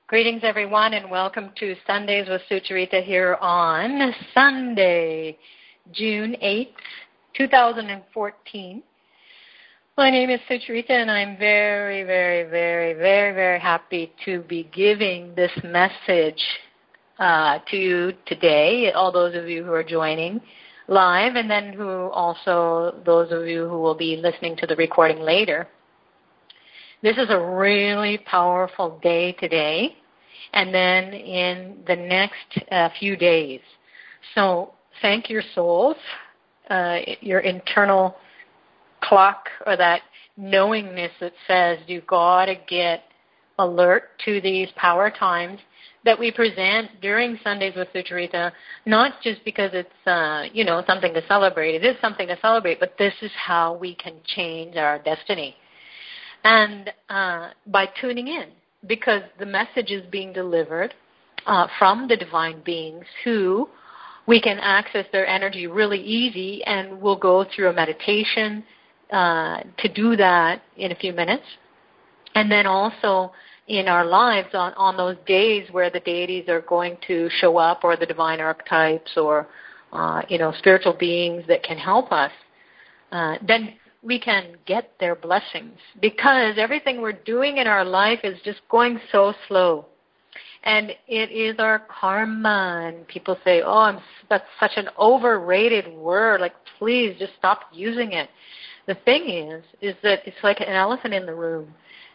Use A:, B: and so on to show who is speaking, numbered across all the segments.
A: Greetings, everyone, and welcome to Sundays with Sucharita here on Sunday, June 8th, 2014. My name is Sucharita, and I'm very happy to be giving this message to you today, all those of you who are joining live, and then those of you who will be listening to the recording later. This is a really powerful day today, and then in the next few days. So thank your souls, your internal clock, or that knowingness that says you've got to get alert to these power times that we present during Sundays with Sucharita, not just because it's something to celebrate. It is something to celebrate, but this is how we can change our destiny. And by tuning in, because the message is being delivered from the divine beings who we can access their energy really easy, and we'll go through a meditation to do that in a few minutes. And then also in our lives on those days where the deities are going to show up, or the divine archetypes, or spiritual beings that can help us, then we can get their blessings, because everything we're doing in our life is just going so slow. And it is our karma. And people say, that's such an overrated word. Like, please just stop using it. The thing is that it's like an elephant in the room,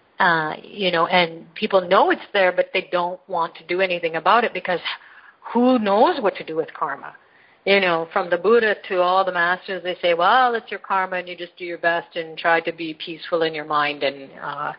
A: and people know it's there, but they don't want to do anything about it, because who knows what to do with karma? From the Buddha to all the masters, they say, well, it's your karma, and you just do your best and try to be peaceful in your mind and,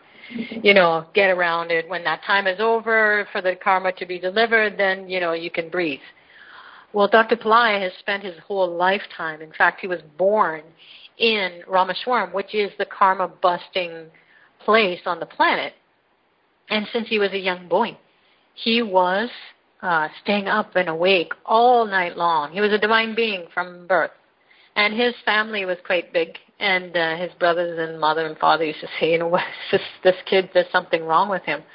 A: get around it. When that time is over for the karma to be delivered, then, you can breathe. Well, Dr. Pillai has spent his whole lifetime. In fact, he was born in Rameswaram, which is the karma-busting place on the planet. And since he was a young boy, he was staying up and awake all night long. He was a divine being from birth. And his family was quite big. And his brothers and mother and father used to say, this kid, there's something wrong with him.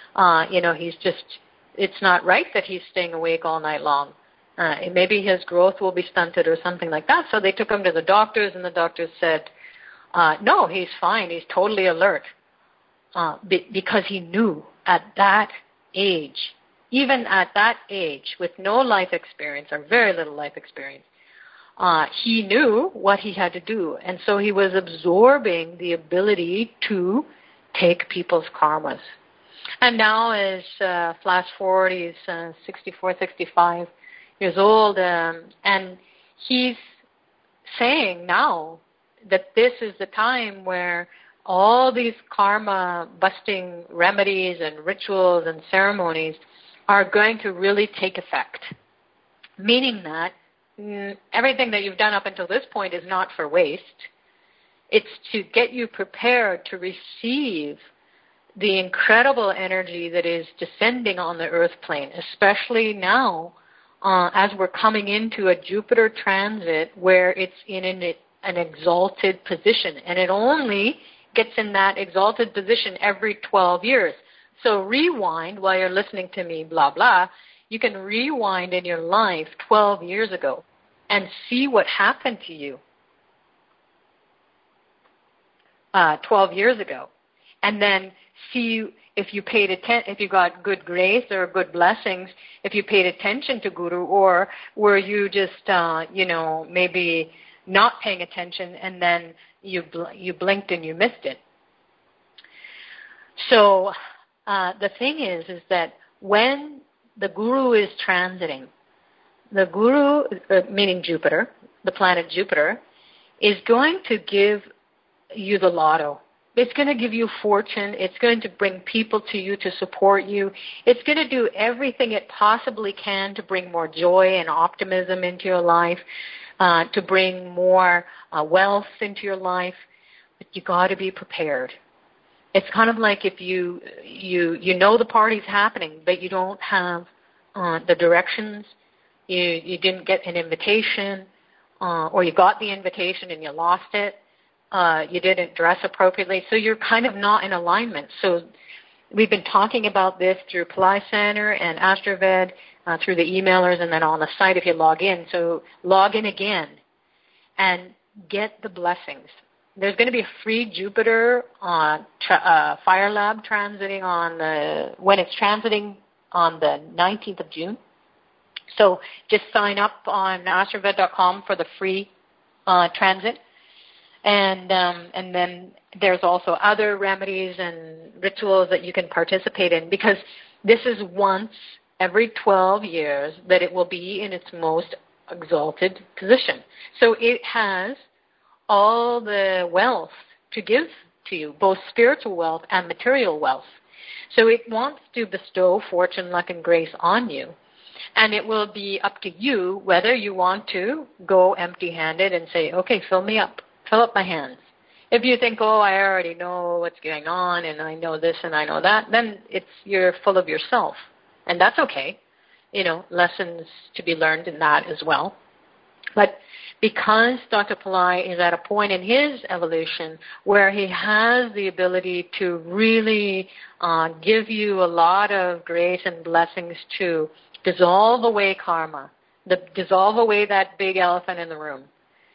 A: It's not right that he's staying awake all night long. Maybe his growth will be stunted or something like that. So they took him to the doctors, and the doctors said, no, he's fine. He's totally alert. Because he knew at that age, even at that age, with no life experience or very little life experience, he knew what he had to do. And so he was absorbing the ability to take people's karmas. And now, as flash forward, he's 64, 65 years old, and he's saying now that this is the time where all these karma-busting remedies and rituals and ceremonies are going to really take effect, meaning that everything that you've done up until this point is not for waste. It's to get you prepared to receive the incredible energy that is descending on the earth plane, especially now as we're coming into a Jupiter transit where it's in an exalted position, and it only gets in that exalted position every 12 years. So rewind while you're listening to me, blah, blah. You can rewind in your life 12 years ago and see what happened to you 12 years ago. And then see if you paid attention, if you got good grace or good blessings, if you paid attention to Guru, or were you just, maybe not paying attention, and then you blinked and you missed it. So the thing is that when the Guru is transiting, the Guru, meaning Jupiter, the planet Jupiter, is going to give you the lotto. It's going to give you fortune. It's going to bring people to you to support you. It's going to do everything it possibly can to bring more joy and optimism into your life, to bring more wealth into your life. But you got to be prepared. It's kind of like if you know the party's happening, but you don't have the directions. You didn't get an invitation, or you got the invitation and you lost it. You didn't dress appropriately, so you're kind of not in alignment. So we've been talking about this through Pali Center and AstroVed, through the emailers, and then on the site if you log in. So log in again and get the blessings. There's going to be a free Jupiter Fire Lab transiting when it's transiting on the 19th of June. So just sign up on astroved.com for the free transit. And then there's also other remedies and rituals that you can participate in, because this is once every 12 years that it will be in its most exalted position. So it has all the wealth to give to you, both spiritual wealth and material wealth. So it wants to bestow fortune, luck, and grace on you. And it will be up to you whether you want to go empty-handed and say, okay, fill me up. Fill up my hands. If you think, oh, I already know what's going on and I know this and I know that, then you're full of yourself. And that's okay. Lessons to be learned in that as well. But because Dr. Pillai is at a point in his evolution where he has the ability to really give you a lot of grace and blessings to dissolve away karma, dissolve away that big elephant in the room,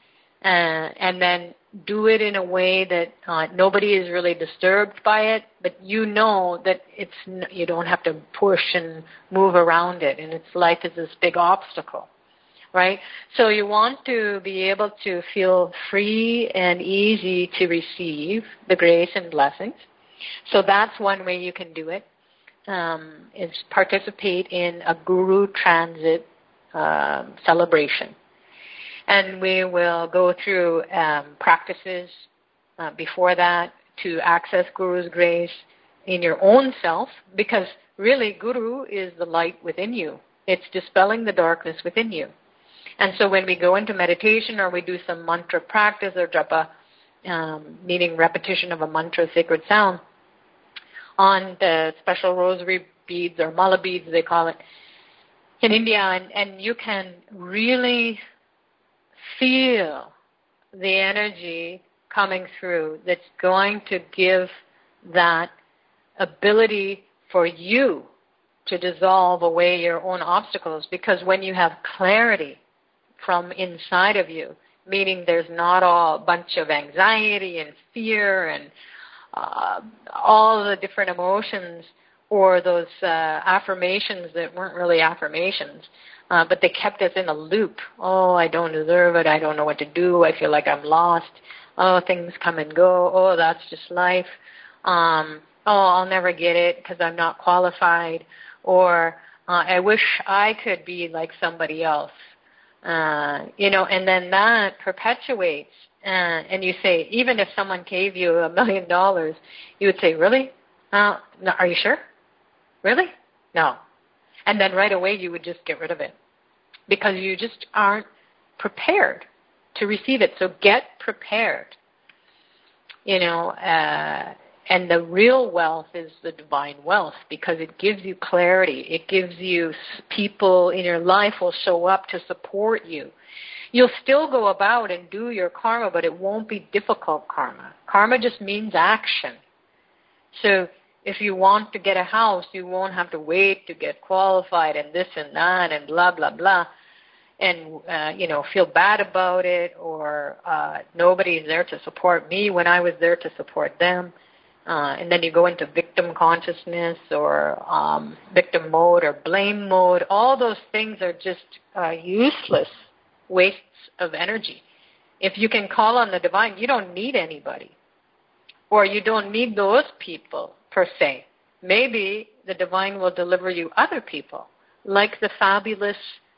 A: and then do it in a way that nobody is really disturbed by it, but you know that you don't have to push and move around it, and its life is this big obstacle, right? So you want to be able to feel free and easy to receive the grace and blessings. So that's one way you can do it, is participate in a Guru Transit celebration. And we will go through practices before that to access Guru's grace in your own self, because really Guru is the light within you. It's dispelling the darkness within you. And so when we go into meditation or we do some mantra practice or japa, meaning repetition of a mantra, sacred sound, on the special rosary beads or mala beads, they call it, in India, and you can really feel the energy coming through that's going to give that ability for you to dissolve away your own obstacles. Because when you have clarity from inside of you, meaning there's not a bunch of anxiety and fear and all the different emotions or those affirmations that weren't really affirmations, but they kept us in a loop. Oh, I don't deserve it. I don't know what to do. I feel like I'm lost. Oh, things come and go. Oh, that's just life. Oh, I'll never get it because I'm not qualified. Or I wish I could be like somebody else. And then that perpetuates. And you say, even if someone gave you $1 million, you would say, really? No, are you sure? Really? No. And then right away you would just get rid of it because you just aren't prepared to receive it. So get prepared. And the real wealth is the divine wealth because it gives you clarity. It gives you people in your life will show up to support you. You'll still go about and do your karma, but it won't be difficult karma. Karma just means action. So if you want to get a house, you won't have to wait to get qualified and this and that and blah, blah, blah, and, feel bad about it or nobody's there to support me when I was there to support them. And then you go into victim consciousness or victim mode or blame mode. All those things are just useless wastes of energy. If you can call on the divine, you don't need anybody. Or you don't need those people per se. Maybe the divine will deliver you other people, like the fabulous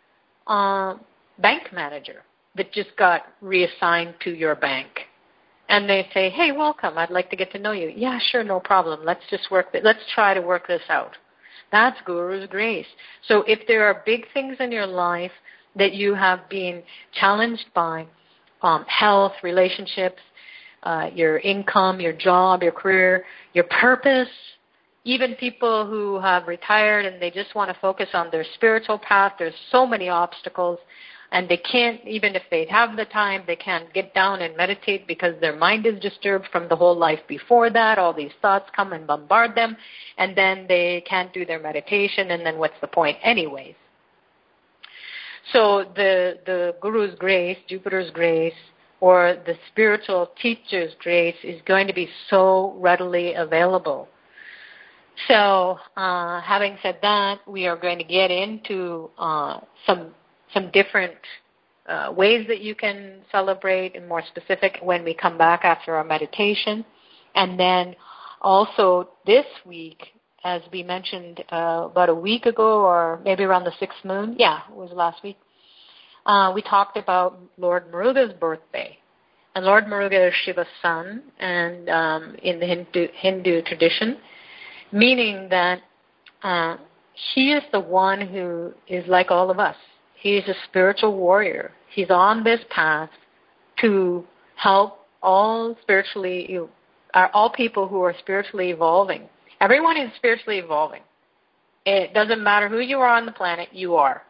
A: bank manager that just got reassigned to your bank. And they say, hey, welcome, I'd like to get to know you. Yeah, sure, no problem. Let's try to work this out. That's Guru's grace. So if there are big things in your life that you have been challenged by, health, relationships, your income, your job, your career, your purpose, even people who have retired and they just want to focus on their spiritual path, there's so many obstacles. And they can't, even if they have the time, they can't get down and meditate because their mind is disturbed from the whole life before that. All these thoughts come and bombard them, and then they can't do their meditation, and then what's the point anyways? So the Guru's grace, Jupiter's grace, or the spiritual teacher's grace is going to be so readily available. So having said that, we are going to get into some different ways that you can celebrate, and more specific when we come back after our meditation. And then also this week, as we mentioned about a week ago, or maybe around the 6th moon, it was last week, we talked about Lord Muruga's birthday. And Lord Muruga is Shiva's son, and in the Hindu tradition, meaning that he is the one who is like all of us. He is a spiritual warrior. He's on this path to help all people who are spiritually evolving. Everyone is spiritually evolving. It doesn't matter who you are on the planet, you are.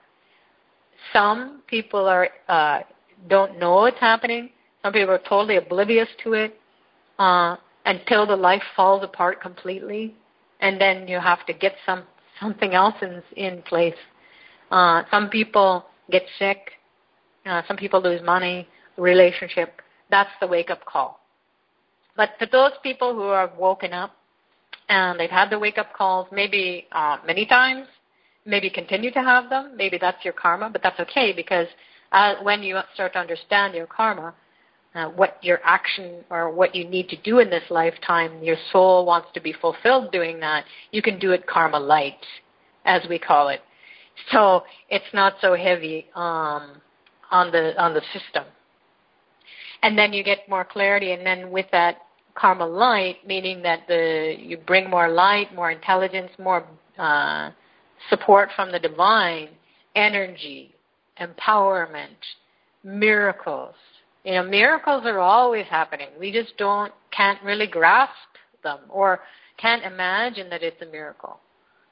A: Some people don't know it's happening. Some people are totally oblivious to it until the life falls apart completely, and then you have to get something else in place. Some people get sick. Some people lose money, relationship. That's the wake-up call. But for those people who are woken up and they've had the wake-up calls maybe many times, maybe continue to have them, maybe that's your karma, but that's okay, because when you start to understand your karma, what your action or what you need to do in this lifetime, your soul wants to be fulfilled doing that, you can do it karma light, as we call it. So it's not so heavy on the system. And then you get more clarity, and then with that karma light, meaning that you bring more light, more intelligence, more support from the divine, energy, empowerment, miracles. Miracles are always happening. We just can't really grasp them or can't imagine that it's a miracle.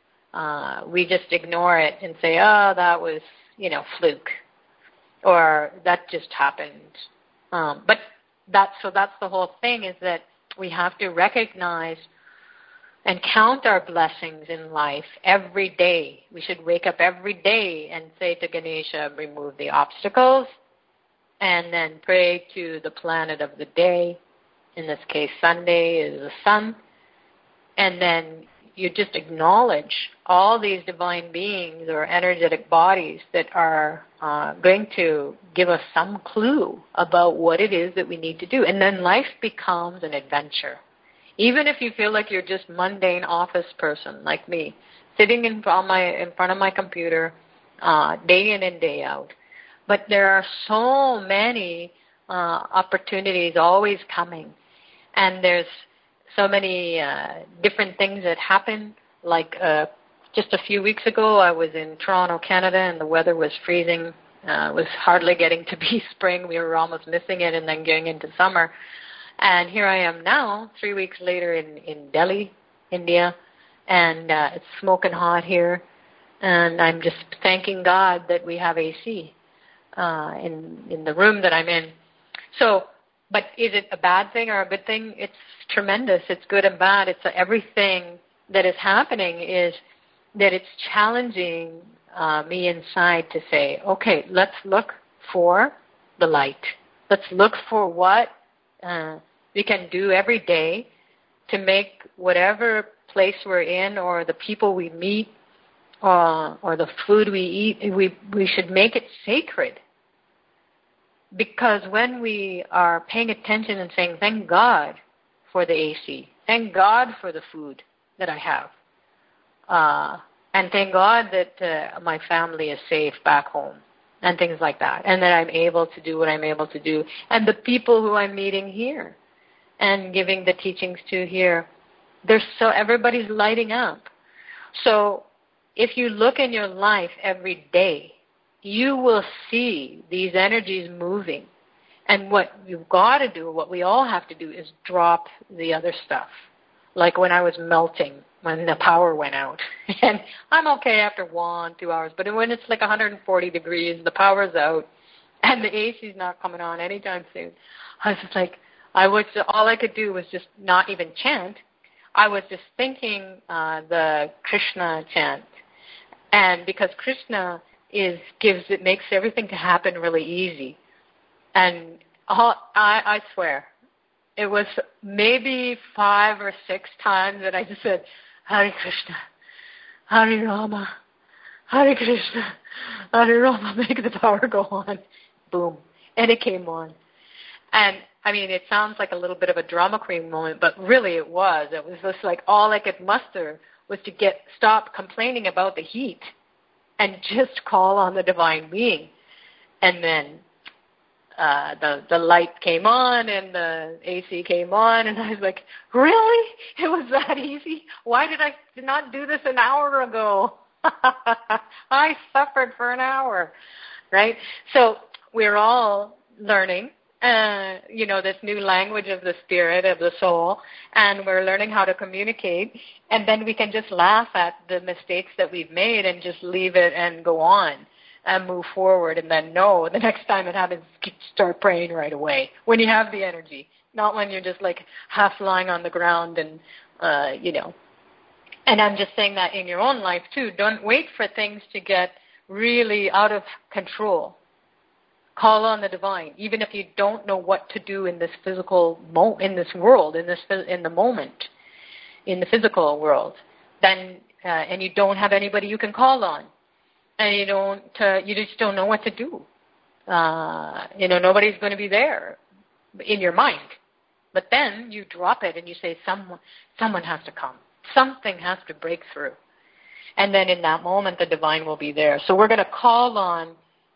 A: We just ignore it and say, oh, that was, fluke, or that just happened. But that's the whole thing, is that we have to recognize and count our blessings in life every day. We should wake up every day and say to Ganesha, remove the obstacles, and then pray to the planet of the day. In this case, Sunday is the sun. And then you just acknowledge all these divine beings or energetic bodies that are going to give us some clue about what it is that we need to do. And then life becomes an adventure. Even if you feel like you're just mundane office person like me, sitting in front of my computer day in and day out. But there are so many opportunities always coming. And there's so many different things that happen. Like just a few weeks ago, I was in Toronto, Canada, and the weather was freezing. It was hardly getting to be spring. We were almost missing it and then going into summer. And here I am now, 3 weeks later in Delhi, India, and it's smoking hot here. And I'm just thanking God that we have AC in the room that I'm in. So, but is it a bad thing or a good thing? It's tremendous. It's good and bad. It's everything that is happening is that it's challenging me inside to say, okay, let's look for the light. Let's look for what we can do every day to make whatever place we're in or the people we meet or the food we eat, we should make it sacred. Because when we are paying attention and saying, thank God for the AC, thank God for the food that I have, and thank God that my family is safe back home, and things like that, and that I'm able to do what I'm able to do, and the people who I'm meeting here and giving the teachings to here, everybody's lighting up. So if you look in your life every day, you will see these energies moving. And what you've got to do, what we all have to do, is drop the other stuff. Like when I was melting, when the power went out. And I'm okay after 1-2 hours, but when it's like 140 degrees, the power's out, and the AC's not coming on anytime soon. I was just like, all I could do was just not even chant. I was just thinking the Krishna chant. And because Krishna makes everything to happen really easy. And I swear, it was maybe 5 or 6 times that I just said, Hare Krishna, Hare Rama, Hare Krishna, Hare Rama, make the power go on. Boom. And it came on. And, I mean, it sounds like a little bit of a drama queen moment, but really it was. It was just like all I could muster was to stop complaining about the heat and just call on the divine being. And then the light came on and the AC came on, and I was like, really? It was that easy? Why did I not do this an hour ago? I suffered for an hour, right? So we're all learning, this new language of the spirit, of the soul, and we're learning how to communicate, and then we can just laugh at the mistakes that we've made and just leave it and go on and move forward, and then know the next time it happens, start praying right away when you have the energy, not when you're just like half lying on the ground and, And I'm just saying that in your own life too. Don't wait for things to get really out of control. Call on the divine, even if you don't know what to do in this physical in this world, in the moment, in the physical world. Then and you don't have anybody you can call on, and you just don't know what to do. Nobody's going to be there in your mind. But then you drop it and you say, someone has to come. Something has to break through. And then in that moment, the divine will be there. So we're going to call on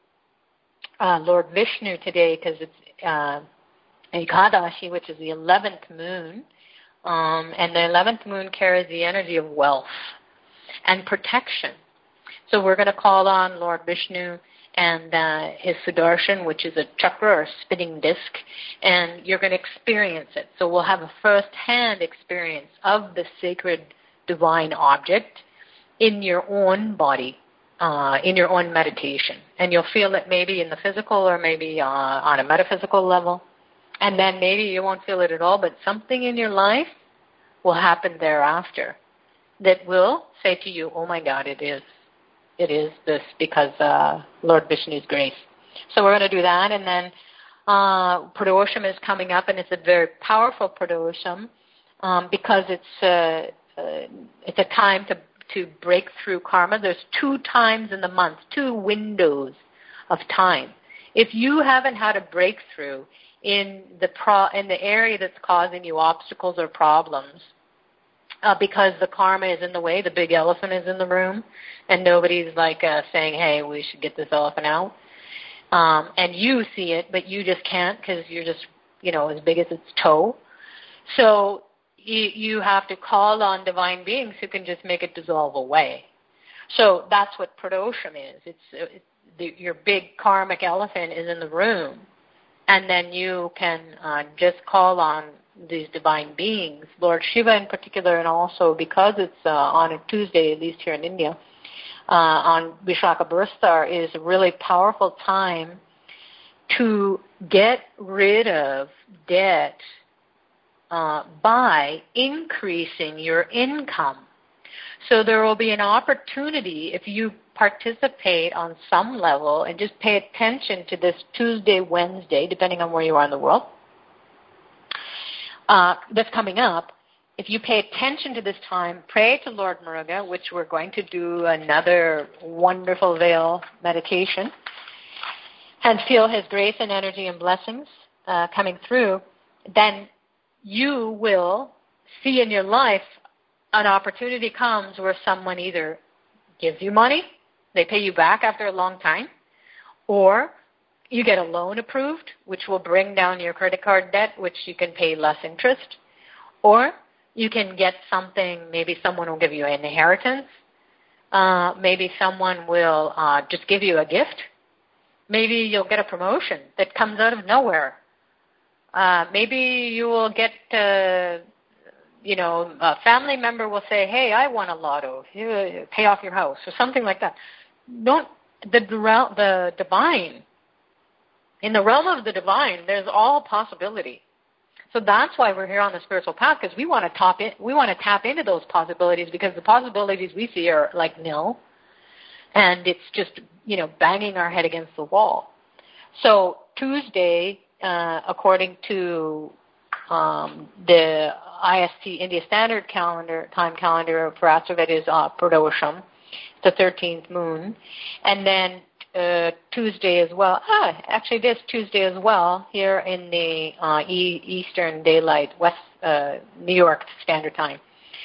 A: Lord Vishnu today because it's Ekadashi, which is the 11th moon. And the 11th moon carries the energy of wealth and protection. So we're going to call on Lord Vishnu and his Sudarshan, which is a chakra or spinning disc, and you're going to experience it. So we'll have a first-hand experience of the sacred divine object in your own body, in your own meditation. And you'll feel it maybe in the physical or maybe on a metaphysical level. And then maybe you won't feel it at all, but something in your life will happen thereafter that will say to you, oh my God, it is. It is this because Lord Vishnu's grace. So we're going to do that, and then Pradosham is coming up, and it's a very powerful Pradosham because it's a time to break through karma. There's 2 times in the month, 2 windows of time. If you haven't had a breakthrough in the area that's causing you obstacles or problems, because the karma is in the way, the big elephant is in the room, and nobody's saying, hey, we should get this elephant out. And you see it, but you just can't because you're just, as big as its toe. So you have to call on divine beings who can just make it dissolve away. So that's what Pradosham is. Your big karmic elephant is in the room, and then you can just call on these divine beings, Lord Shiva in particular, and also because it's on a Tuesday, at least here in India, on Vishaka birth star, is a really powerful time to get rid of debt by increasing your income. So there will be an opportunity if you participate on some level and just pay attention to this Tuesday, Wednesday, depending on where you are in the world, that's coming up. If you pay attention to this time, pray to Lord Muruga, which we're going to do another wonderful veil meditation, and feel his grace and energy and blessings coming through, then you will see in your life an opportunity comes where someone either gives you money, they pay you back after a long time, or you get a loan approved, which will bring down your credit card debt, which you can pay less interest. Or you can get something, maybe someone will give you an inheritance. Maybe someone will just give you a gift. Maybe you'll get a promotion that comes out of nowhere. Maybe you will get, a family member will say, hey, I won a lotto. Pay off your house or something like that. The divine In the realm of the divine, there's all possibility. So that's why we're here on the spiritual path, because we want to tap into those possibilities, because the possibilities we see are like nil, and it's just, banging our head against the wall. So Tuesday, according to the IST, India Standard time calendar for Astraveda, is Pradosham, the 13th moon, and then Tuesday as well. Actually, this Tuesday as well here in the Eastern Daylight, West New York Standard Time,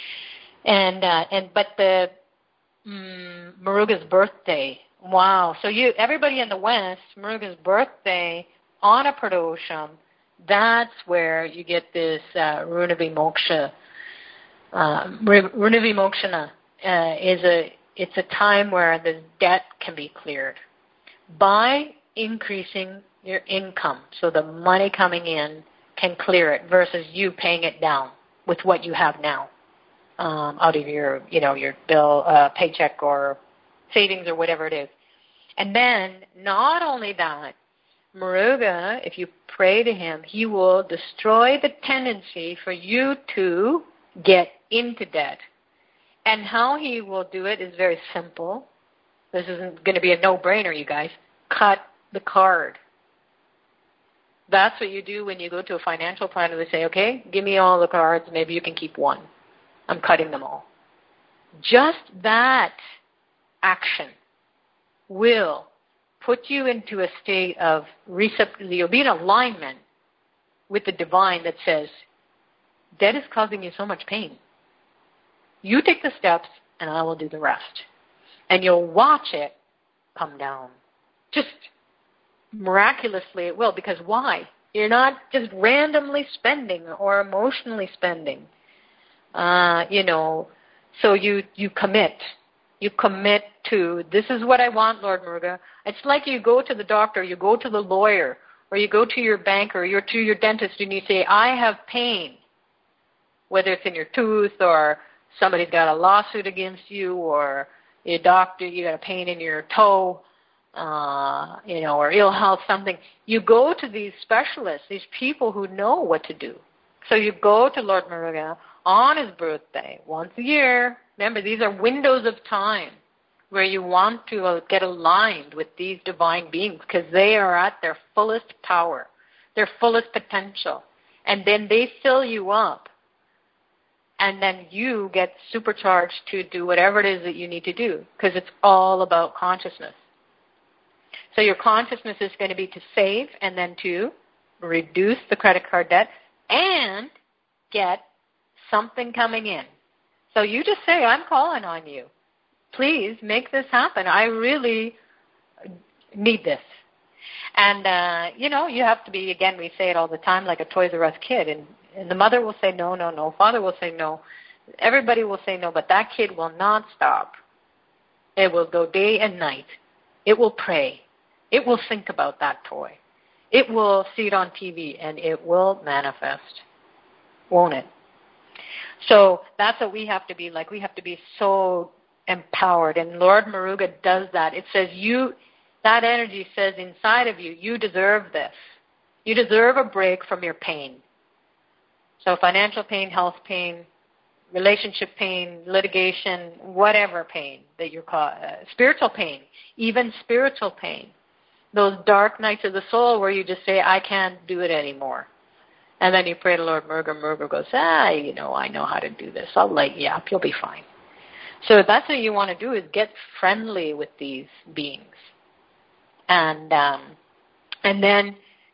A: but the Muruga's birthday. Wow! So everybody in the West, Muruga's birthday on a Pradosham. That's where you get this Runavimokshana. Runavimokshana it's a time where the debt can be cleared by increasing your income. So the money coming in can clear it versus you paying it down with what you have now out of your bill, paycheck or savings or whatever it is. And then not only that, Muruga, if you pray to him, he will destroy the tendency for you to get into debt. And how he will do it is very simple. This isn't going to be a no-brainer, you guys. Cut the card. That's what you do when you go to a financial planner. They say, okay, give me all the cards. Maybe you can keep one. I'm cutting them all. Just that action will put you into a state of you'll be in alignment with the divine that says, debt is causing you so much pain. You take the steps and I will do the rest. And you'll watch it come down. Just miraculously it will, because why? You're not just randomly spending or emotionally spending. So you commit. You commit to, this is what I want, Lord Muruga. It's like you go to the doctor, you go to the lawyer, or you go to your banker, or to your dentist, and you say, I have pain. Whether it's in your tooth, or somebody's got a lawsuit against you, or your doctor, you got a pain in your toe, or ill health, something. You go to these specialists, these people who know what to do. So you go to Lord Muruga on his birthday, once a year. Remember, these are windows of time where you want to get aligned with these divine beings, because they are at their fullest power, their fullest potential. And then they fill you up. And then you get supercharged to do whatever it is that you need to do, because it's all about consciousness. So your consciousness is going to be to save and then to reduce the credit card debt and get something coming in. So you just say, I'm calling on you. Please make this happen. I really need this. And, you have to be, again, we say it all the time, like a Toys R Us kid. And the mother will say no, no, no. Father will say no. Everybody will say no, but that kid will not stop. It will go day and night. It will pray. It will think about that toy. It will see it on TV, and it will manifest. Won't it? So that's what we have to be like. We have to be so empowered. And Lord Muruga does that. It says that energy says inside of you, you deserve this. You deserve a break from your pain. So financial pain, health pain, relationship pain, litigation, whatever pain that you're spiritual pain, even spiritual pain. Those dark nights of the soul where you just say, I can't do it anymore. And then you pray to Lord Muruga. Muruga goes, I know how to do this. I'll light you up. You'll be fine. So that's what you want to do, is get friendly with these beings. And then,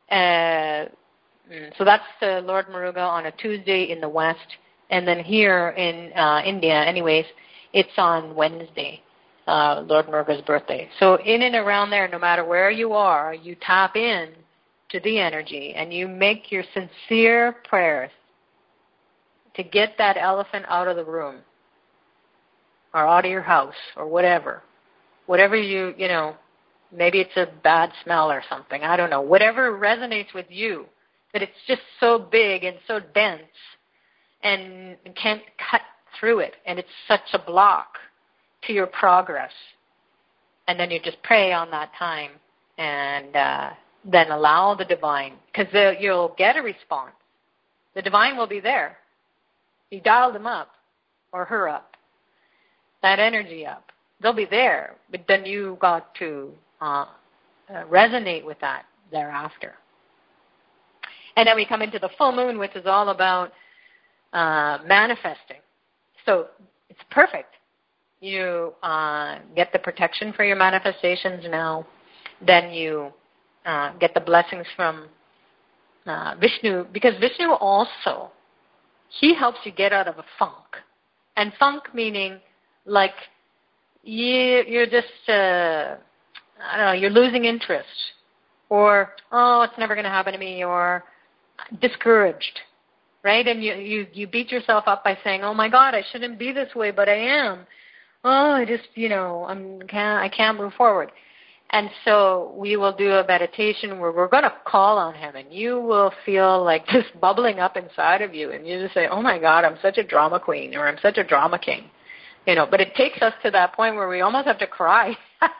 A: so that's Lord Muruga on a Tuesday in the West. And then here in India, anyways, it's on Wednesday, Lord Muruga's birthday. So in and around there, no matter where you are, you tap in to the energy and you make your sincere prayers to get that elephant out of the room or out of your house or whatever. Whatever maybe it's a bad smell or something. I don't know. Whatever resonates with you, that it's just so big and so dense and can't cut through it, and it's such a block to your progress. And then you just pray on that time, and then allow the divine, because you'll get a response. The divine will be there. You dial them up, or her up, that energy up. They'll be there, but then you got to resonate with that thereafter. And then we come into the full moon, which is all about manifesting. So it's perfect. You get the protection for your manifestations now. Then you get the blessings from Vishnu, because Vishnu also, he helps you get out of a funk. And funk meaning like you're just, I don't know, you're losing interest. Or, oh, it's never going to happen to me, or discouraged, right? And you beat yourself up by saying, oh my God, I shouldn't be this way, but I am. Oh, I just, I can't move forward. And so we will do a meditation where we're going to call on him, and you will feel like this bubbling up inside of you, and you just say, oh my God, I'm such a drama queen, or I'm such a drama king. But it takes us to that point where we almost have to cry.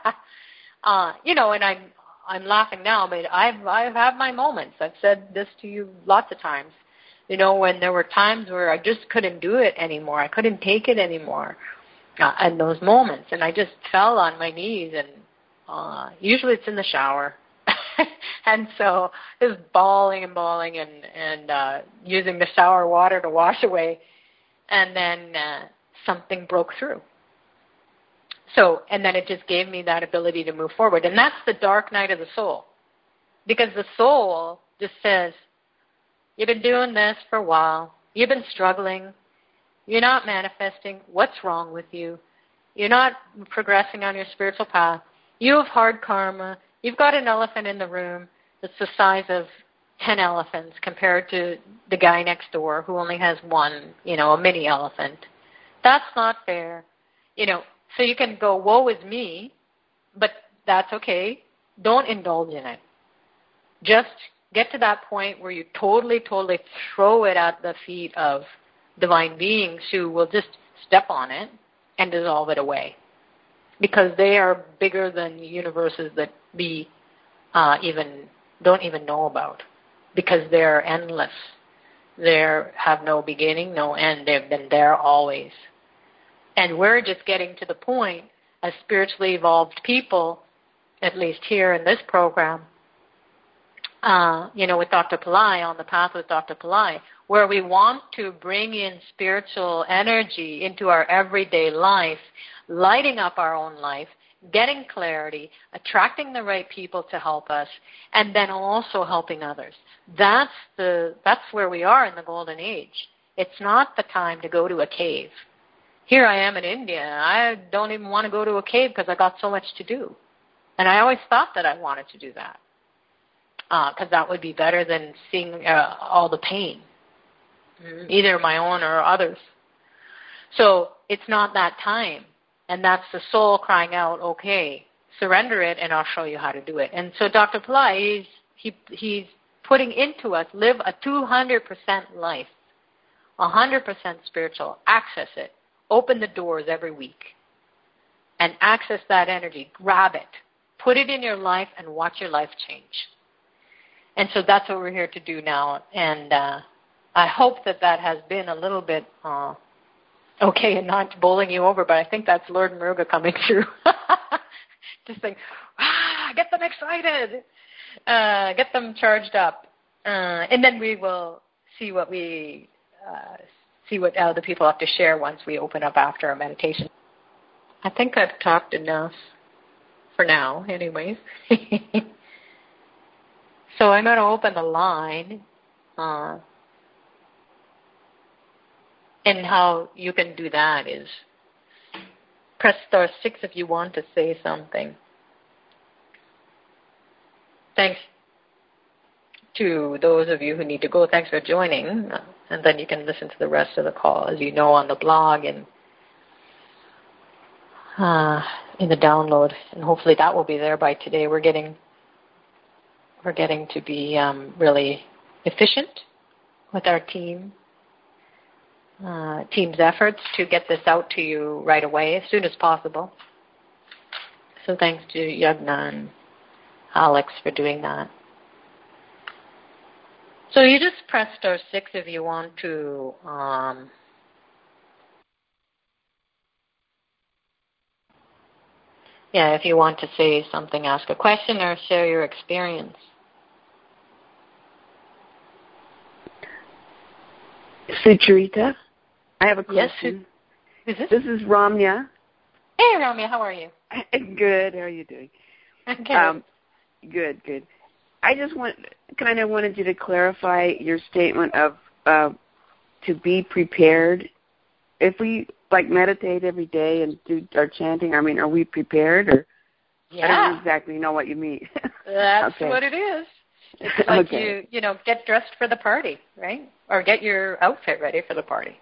A: And I'm laughing now, but I've had my moments. I've said this to you lots of times. When there were times where I just couldn't do it anymore. I couldn't take it anymore in those moments. And I just fell on my knees, and usually it's in the shower. And so just bawling and using the shower water to wash away. And then something broke through. So, and then it just gave me that ability to move forward. And that's the dark night of the soul. Because the soul just says, you've been doing this for a while. You've been struggling. You're not manifesting. What's wrong with you? You're not progressing on your spiritual path. You have hard karma. You've got an elephant in the room that's the size of 10 elephants compared to the guy next door who only has one, a mini elephant. That's not fair. So you can go, woe is me, but that's okay. Don't indulge in it. Just get to that point where you totally throw it at the feet of divine beings who will just step on it and dissolve it away. Because they are bigger than universes that we don't even know about. Because they're endless. They have no beginning, no end. They've been there always. And we're just getting to the point as spiritually evolved people, at least here in this program, with Dr. Pillai, on the path with Dr. Pillai, where we want to bring in spiritual energy into our everyday life, lighting up our own life, getting clarity, attracting the right people to help us, and then also helping others. That's where we are in the golden age. It's not the time to go to a cave. Here I am in India. I don't even want to go to a cave because I got so much to do. And I always thought that I wanted to do that because that would be better than seeing all the pain, either my own or others. So it's not that time. And that's the soul crying out, okay, surrender it and I'll show you how to do it. And so Dr. Pillai, he's putting into us, live a 200% life, 100% spiritual, access it. Open the doors every week and access that energy. Grab it. Put it in your life and watch your life change. And so that's what we're here to do now. And I hope that has been a little bit okay and not bowling you over, but I think that's Lord Muruga coming through. Just like, get them excited. Get them charged up. And then we will see what other people have to share once we open up after our meditation. I think I've talked enough for now, anyways. So I'm going to open the line. And how you can do that is press star 6 if you want to say something. Thanks to those of you who need to go. Thanks for joining. And then you can listen to the rest of the call, as you know, on the blog and in the download. And hopefully that will be there by today. We're getting to be really efficient with our team's efforts to get this out to you right away, as soon as possible. So thanks to Yagna and Alex for doing that. So you just press star 6 if you want to if you want to say something, ask a question, or share your experience.
B: Sucharita, I have a question.
A: Yes,
B: this is Ramya.
A: Hey, Ramya, how are you?
B: Good. How are you doing?
A: Good.
B: Good. I just wanted you to clarify your statement of to be prepared. If we meditate every day and do our chanting, are we prepared? Or
A: yeah.
B: I don't exactly know what you mean.
A: That's
B: okay.
A: what it is. It's like okay. you get dressed for the party, right? Or get your outfit ready for the party.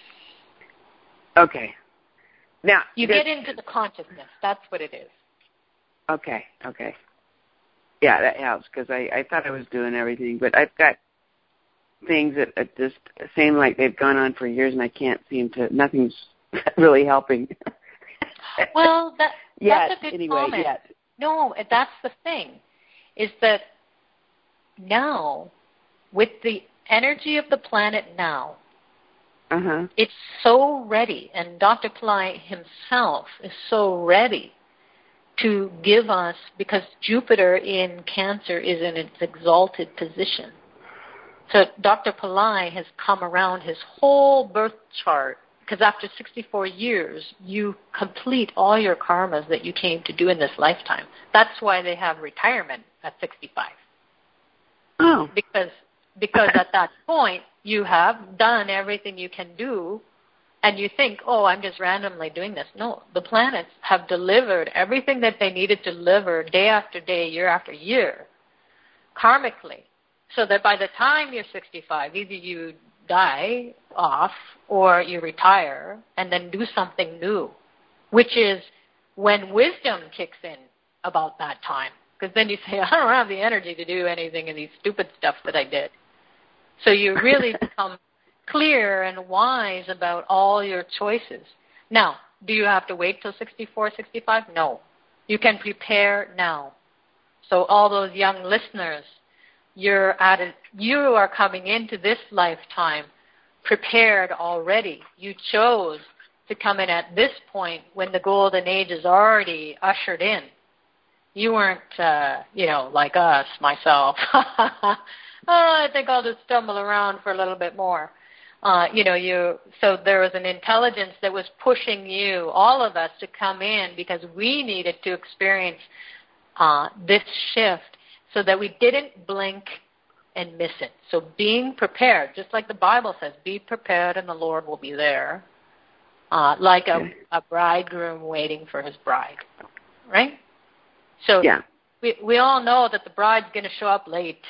B: Okay. Now
A: you get into the consciousness. That's what it is.
B: Okay. Yeah, that helps because I thought I was doing everything, but I've got things that just seem like they've gone on for years, and I can't seem to. Nothing's really helping.
A: Well, that's a good comment.
B: Yet.
A: No, that's the thing, is that now, with the energy of the planet now, it's so ready, and Dr. Pillai himself is so ready to give us, because Jupiter in Cancer is in its exalted position. So Dr. Pillai has come around his whole birth chart, because after 64 years, you complete all your karmas that you came to do in this lifetime. That's why they have retirement at 65.
B: Oh.
A: Because at that point, you have done everything you can do, and you think, oh, I'm just randomly doing this. No, the planets have delivered everything that they needed to deliver day after day, year after year, karmically, so that by the time you're 65, either you die off or you retire and then do something new, which is when wisdom kicks in about that time. Because then you say, I don't have the energy to do anything in these stupid stuff that I did. So you really become clear and wise about all your choices. Now, do you have to wait till 64, 65? No. You can prepare now. So all those young listeners, you are coming into this lifetime prepared already. You chose to come in at this point when the golden age is already ushered in. You weren't, like us, myself. I think I'll just stumble around for a little bit more. So there was an intelligence that was pushing you, all of us, to come in because we needed to experience this shift so that we didn't blink and miss it. So being prepared, just like the Bible says, be prepared and the Lord will be there, like a bridegroom waiting for his bride, right? So we all know that the bride's going to show up late,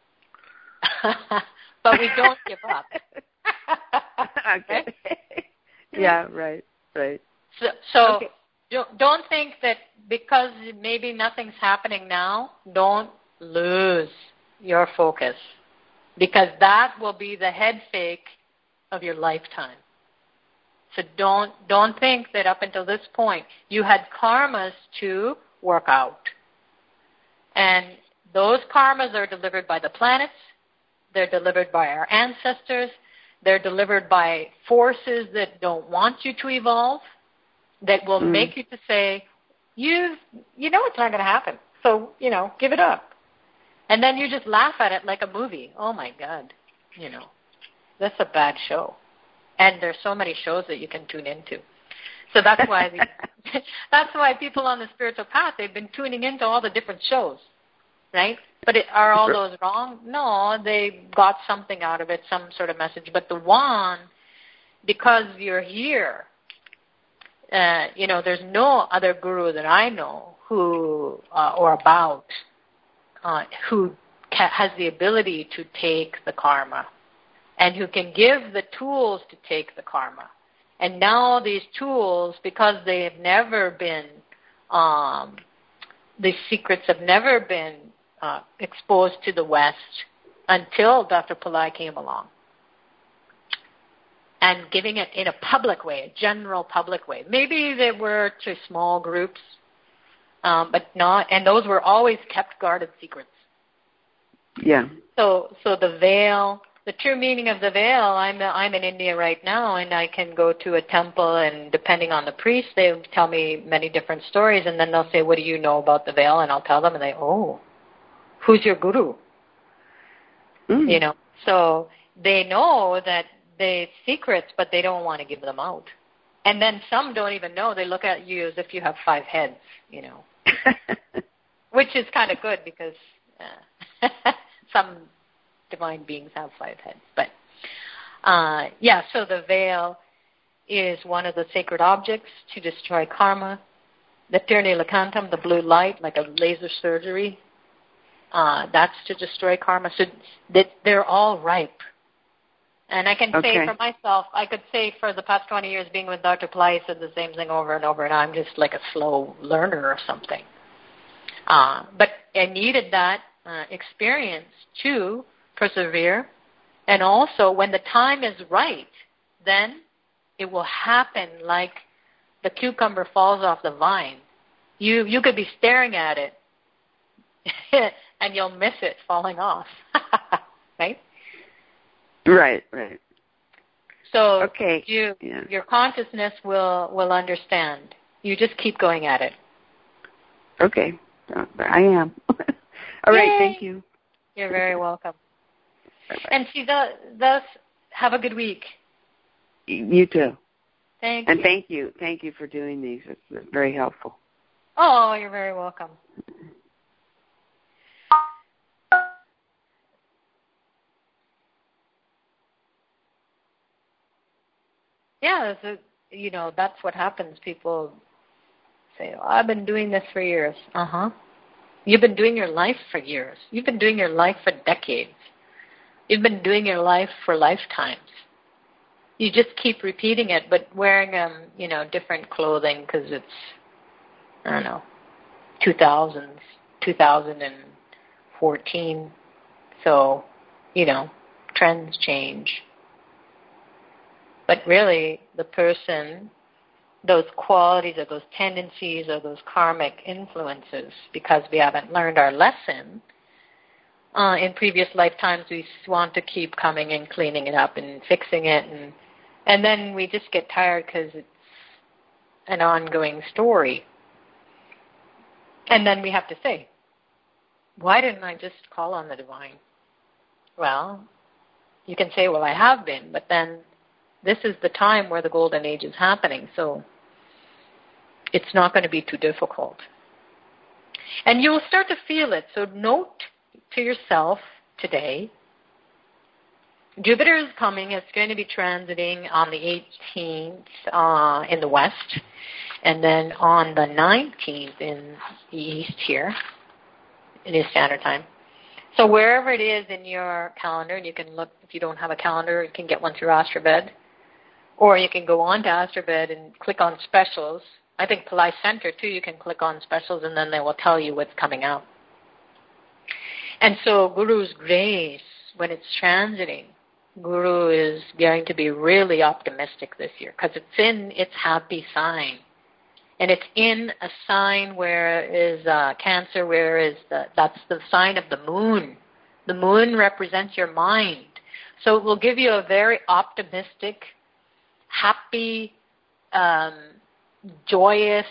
A: but we don't give up.
B: Okay. Yeah, right.
A: So don't think that because maybe nothing's happening now, don't lose your focus, because that will be the head fake of your lifetime. So don't think that up until this point you had karmas to work out. And those karmas are delivered by the planets, they're delivered by our ancestors, they're delivered by forces that don't want you to evolve, that will make you to say, you know it's not going to happen, so, give it up. And then you just laugh at it like a movie. Oh, my God, that's a bad show. And there's so many shows that you can tune into. So that's why that's why people on the spiritual path, they've been tuning into all the different shows, right? But are all those wrong? No, they got something out of it, some sort of message. But the one, because you're here, there's no other guru that I know who has the ability to take the karma and who can give the tools to take the karma. And now these tools, because they have never been, these secrets have never been exposed to the West until Dr. Pillai came along. And giving it in a public way, a general public way. Maybe they were to small groups, but not, and those were always kept guarded secrets.
B: Yeah.
A: So the veil, the true meaning of the veil, I'm in India right now, and I can go to a temple, and depending on the priest, they tell me many different stories, and then they'll say, what do you know about the veil? And I'll tell them, and they, oh, who's your guru? You know, so they know that they're secrets, but they don't want to give them out. And then some don't even know. They look at you as if you have 5 heads, you know, which is kind of good because some divine beings have 5 heads. But, so the veil is one of the sacred objects to destroy karma. The Tirnilakantam, the blue light, like a laser surgery, that's to destroy karma. So they're all ripe. And I can say for myself, I could say for the past 20 years being with Dr. Pillai, I said the same thing over and over, and I'm just like a slow learner or something. But I needed that experience to persevere. And also, when the time is right, then it will happen like the cucumber falls off the vine. You could be staring at it, and you'll miss it falling off, right?
B: Right.
A: So your consciousness will understand. You just keep going at it.
B: Okay. I am. All right, thank you.
A: You're very welcome.
B: Bye-bye.
A: And see, thus, have a good week.
B: You too.
A: Thank you.
B: And thank you. Thank you for doing these. It's very helpful.
A: Oh, you're very welcome. Yeah, that's what happens. People say, oh, I've been doing this for years. Uh-huh. You've been doing your life for years. You've been doing your life for decades. You've been doing your life for lifetimes. You just keep repeating it, but wearing, different clothing because it's, 2014. So, trends change. But really, the person, those qualities or those tendencies or those karmic influences, because we haven't learned our lesson, in previous lifetimes we want to keep coming and cleaning it up and fixing it, and then we just get tired because it's an ongoing story. And then we have to say, why didn't I just call on the divine? Well, you can say, well, I have been, but then this is the time where the golden age is happening, so it's not going to be too difficult. And you'll start to feel it. So note to yourself today, Jupiter is coming. It's going to be transiting on the 18th in the west, and then on the 19th in the east here, in East Standard Time. So wherever it is in your calendar, and you can look, if you don't have a calendar, you can get one through AstroBed, or you can go on to AstroBed and click on specials. I think Pillai Center, too, you can click on specials, and then they will tell you what's coming out. And so Guru's grace, when it's transiting, Guru is going to be really optimistic this year because it's in its happy sign. And it's in a sign where is Cancer, where is that's the sign of the moon. The moon represents your mind. So it will give you a very optimistic, happy, joyous,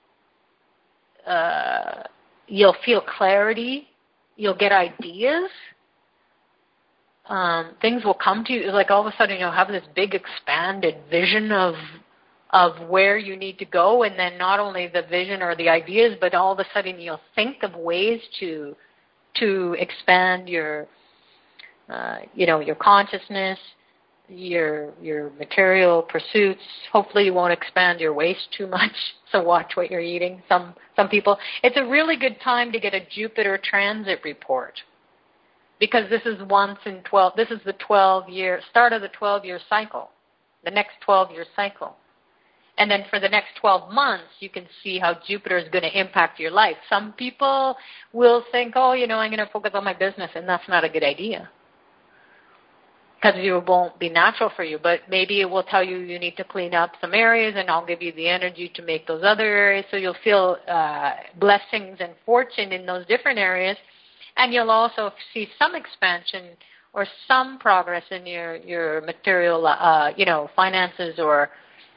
A: you'll feel clarity, you'll get ideas, things will come to you, like all of a sudden you'll have this big expanded vision of where you need to go, and then not only the vision or the ideas, but all of a sudden you'll think of ways to expand your your consciousness, your material pursuits. Hopefully you won't expand your waist too much, so watch what you're eating. Some people, it's a really good time to get a Jupiter transit report, because this is once in 12, this is the 12-year, start of the 12-year cycle, the next 12-year cycle. And then for the next 12 months, you can see how Jupiter is going to impact your life. Some people will think, oh, I'm going to focus on my business, and that's not a good idea, because it won't be natural for you. But maybe it will tell you you need to clean up some areas, and I'll give you the energy to make those other areas, so you'll feel blessings and fortune in those different areas. And you'll also see some expansion or some progress in your material, finances or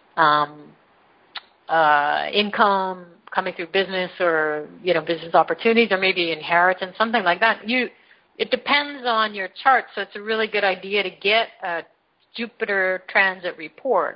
A: income coming through business or, business opportunities or maybe inheritance, something like that. It depends on your chart, so it's a really good idea to get a Jupiter transit report,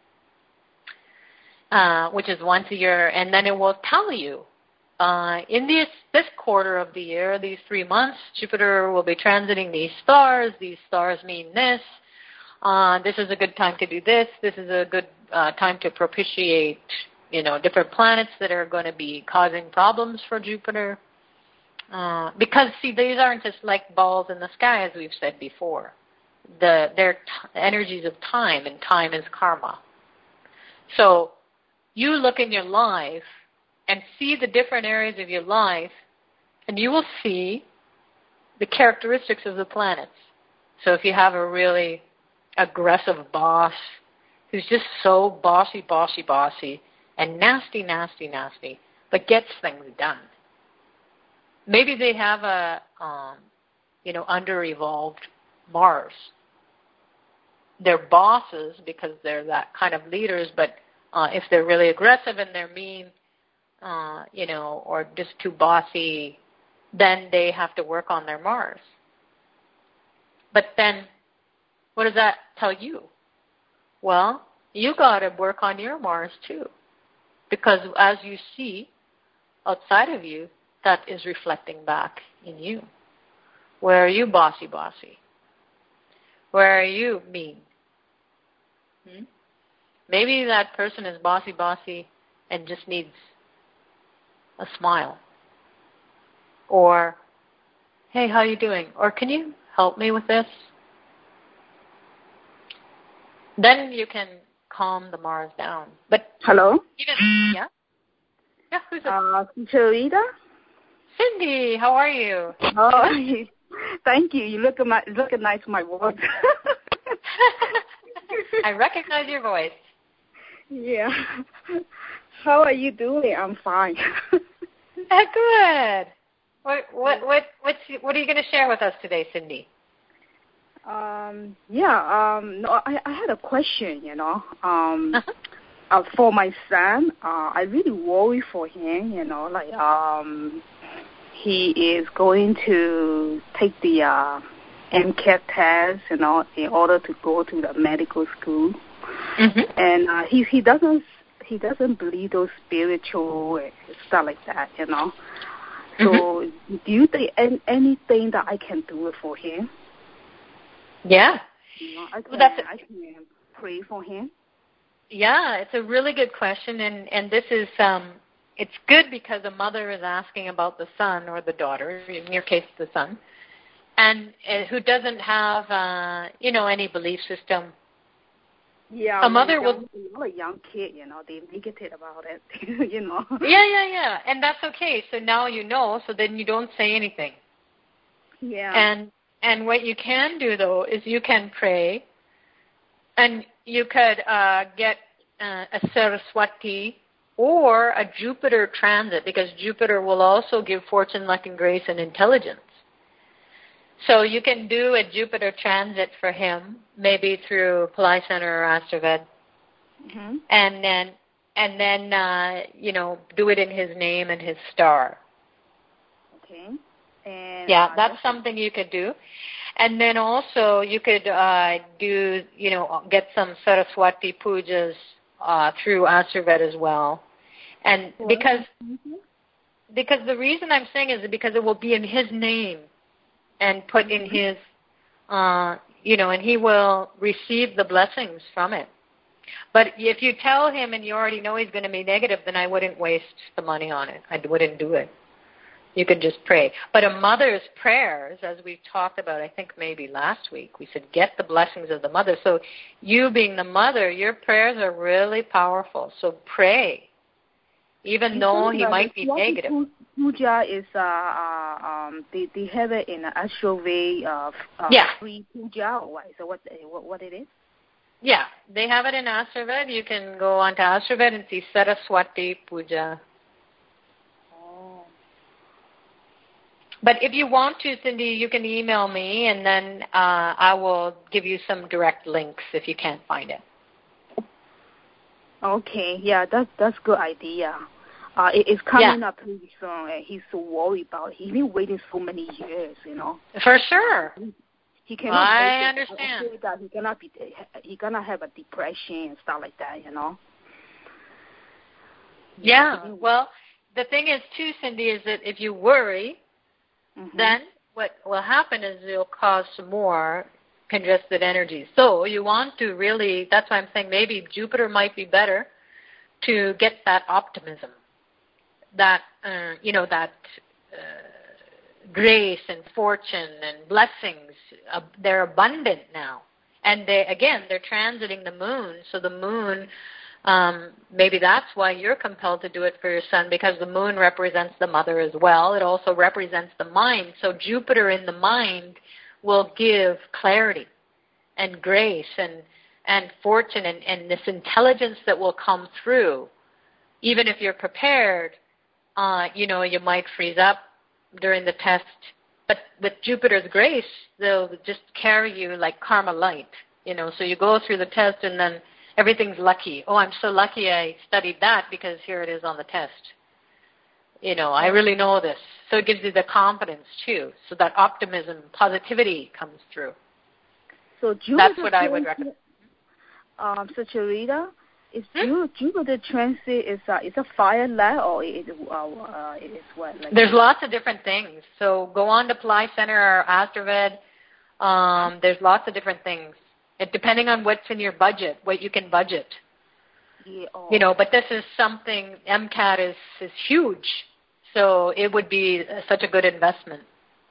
A: which is once a year, and then it will tell you in this quarter of the year, these 3 months, Jupiter will be transiting these stars. These stars mean this. This is a good time to do this. This is a good time to propitiate, different planets that are going to be causing problems for Jupiter. Because, see, these aren't just like balls in the sky, as we've said before. They're energies of time, and time is karma. So you look in your life and see the different areas of your life, and you will see the characteristics of the planets. So if you have a really aggressive boss who's just so bossy, and nasty, but gets things done. Maybe they have a, under-evolved Mars. They're bosses because they're that kind of leaders, but if they're really aggressive and they're mean, or just too bossy, then they have to work on their Mars. But then, what does that tell you? Well, you got to work on your Mars too, because as you see outside of you, that is reflecting back in you. Where are you bossy? Where are you mean? Maybe that person is bossy and just needs a smile. Or, hey, how you doing? Or can you help me with this? Then you can calm the Mars down. But
C: hello?
A: Yeah, who's it?
C: Sharita?
A: Cindy, how are you?
C: Oh, thank you. You look nice in my voice.
A: I recognize your voice.
C: Yeah. How are you doing? I'm fine.
A: Good. What are you going to share with us today, Cindy?
C: No, I had a question, for my son. I really worry for him, he is going to take the MCAT test, in order to go to the medical school. Mm-hmm. And he doesn't believe those spiritual stuff like that, So mm-hmm. Do you think anything that I can do for him?
A: Yeah.
C: I can pray for him.
A: Yeah, it's a really good question, and this is it's good because a mother is asking about the son or the daughter, in your case the son, and who doesn't have any belief system.
C: Yeah,
A: a mother
C: will. A young kid, they negative about it,
A: Yeah, and that's okay. So now so then you don't say anything.
C: Yeah.
A: And what you can do, though, is you can pray, and you could get a Saraswati or a Jupiter transit, because Jupiter will also give fortune, luck, and grace and intelligence. So you can do a Jupiter transit for him, maybe through Palai Center or Astravad, mm-hmm. and then do it in his name and his star.
C: Okay. And,
A: yeah, that's something you could do. And then also you could get some Saraswati pujas through Astravad as well. And because the reason I'm saying is because it will be in his name and put in his, and he will receive the blessings from it. But if you tell him and you already know he's going to be negative, then I wouldn't waste the money on it. I wouldn't do it. You could just pray. But a mother's prayers, as we talked about, I think maybe last week, we said get the blessings of the mother. So you being the mother, your prayers are really powerful. So pray, even though he might be negative.
C: Puja is, they have it in Astravad, free puja, or what? So what it is?
A: Yeah, they have it in Astravad. You can go on to Astravad and see Saraswati Puja. But if you want to, Cindy, you can email me, and then I will give you some direct links if you can't find it.
C: Okay, yeah, that's good idea. It's coming up pretty soon, and he's so worried about it. He's been waiting so many years,
A: For sure.
C: He cannot.
A: I understand.
C: That he gonna have a depression and stuff like that,
A: Yeah. Well, the thing is too, Cindy, is that if you worry, then what will happen is you'll cause some more congested energy. So you want to really, that's why I'm saying maybe Jupiter might be better to get that optimism, that, that grace and fortune and blessings. They're abundant now. And they're transiting the moon. So the moon, maybe that's why you're compelled to do it for your son, because the moon represents the mother as well. It also represents the mind. So Jupiter in the mind will give clarity and grace and fortune and this intelligence that will come through. Even if you're prepared, you might freeze up during the test. But with Jupiter's grace, they'll just carry you like karma light. So you go through the test and then everything's lucky. Oh, I'm so lucky I studied that because here it is on the test. I really know this. So it gives you the confidence too. So that optimism, positivity comes through.
C: So Jupiter,
A: that's what I would recommend.
C: So Charita, is Jupiter transit is a fire light or it is what? Like
A: there's lots of different things. So go on to Ply Center or Astroved. There's lots of different things. Depending on what's in your budget, what you can budget.
C: Yeah,
A: but this is something, MCAT is huge. So it would be such a good investment.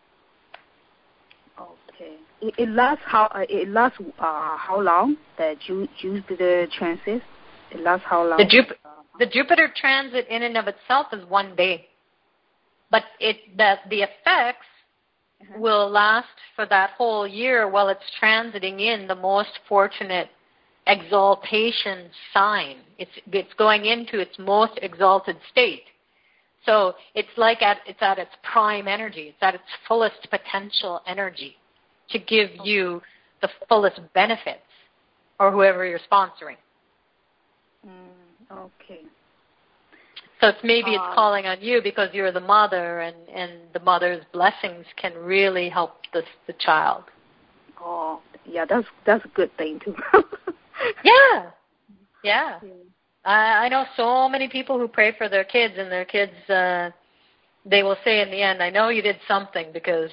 C: Okay. It lasts how long? The Jupiter transit? It lasts how long?
A: The Jupiter transit in and of itself is 1 day. But the effects will last for that whole year while it's transiting in the most fortunate exaltation sign. It's going into its most exalted state. So it's it's at its prime energy. It's at its fullest potential energy to give you the fullest benefits, or whoever you're sponsoring.
C: Okay.
A: So it's calling on you because you're the mother, and the mother's blessings can really help the child.
C: Oh, yeah, that's a good thing too.
A: Yeah. I know so many people who pray for their kids, and their kids, they will say in the end, I know you did something because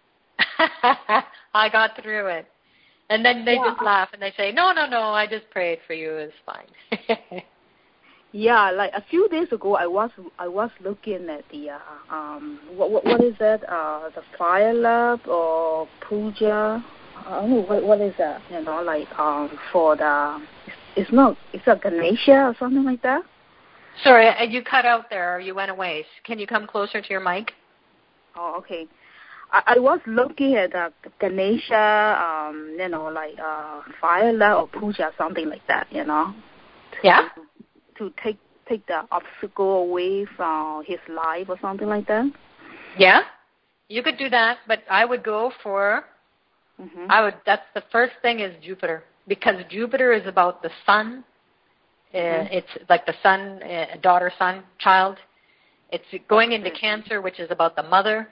A: I got through it. And then they just laugh and they say, no, I just prayed for you. It's fine.
C: Yeah, like a few days ago, I was looking at the what is that? The fire lab or puja? I don't know what is that? For the it's a Ganesha or something like that.
A: Sorry, you cut out there, or you went away. Can you come closer to your mic?
C: Oh, okay. I was looking at the Ganesha, fire lab or puja, something like that.
A: Yeah.
C: To take the obstacle away from his life or something like that?
A: Yeah, you could do that, but I would go for, that's the first thing is Jupiter, because Jupiter is about the sun. It's like the sun, daughter, son, child. It's going into Cancer, which is about the mother.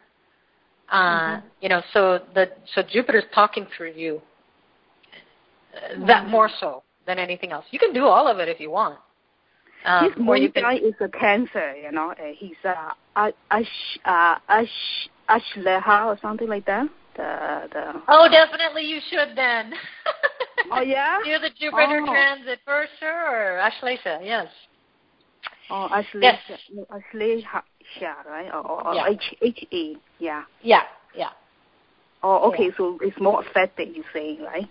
A: So Jupiter's talking through you. That more so than anything else. You can do all of it if you want.
C: His moon sign is a Cancer, he's Ashleha or something like that.
A: Oh, definitely you should then.
C: Oh, yeah?
A: Do the Jupiter transit for sure. Ashleha, yes.
C: Oh, Ashleha,
A: yes.
C: Ashleha, right? Or H-A, yeah.
A: Yeah.
C: Oh, okay, so it's more effective, you're saying, right?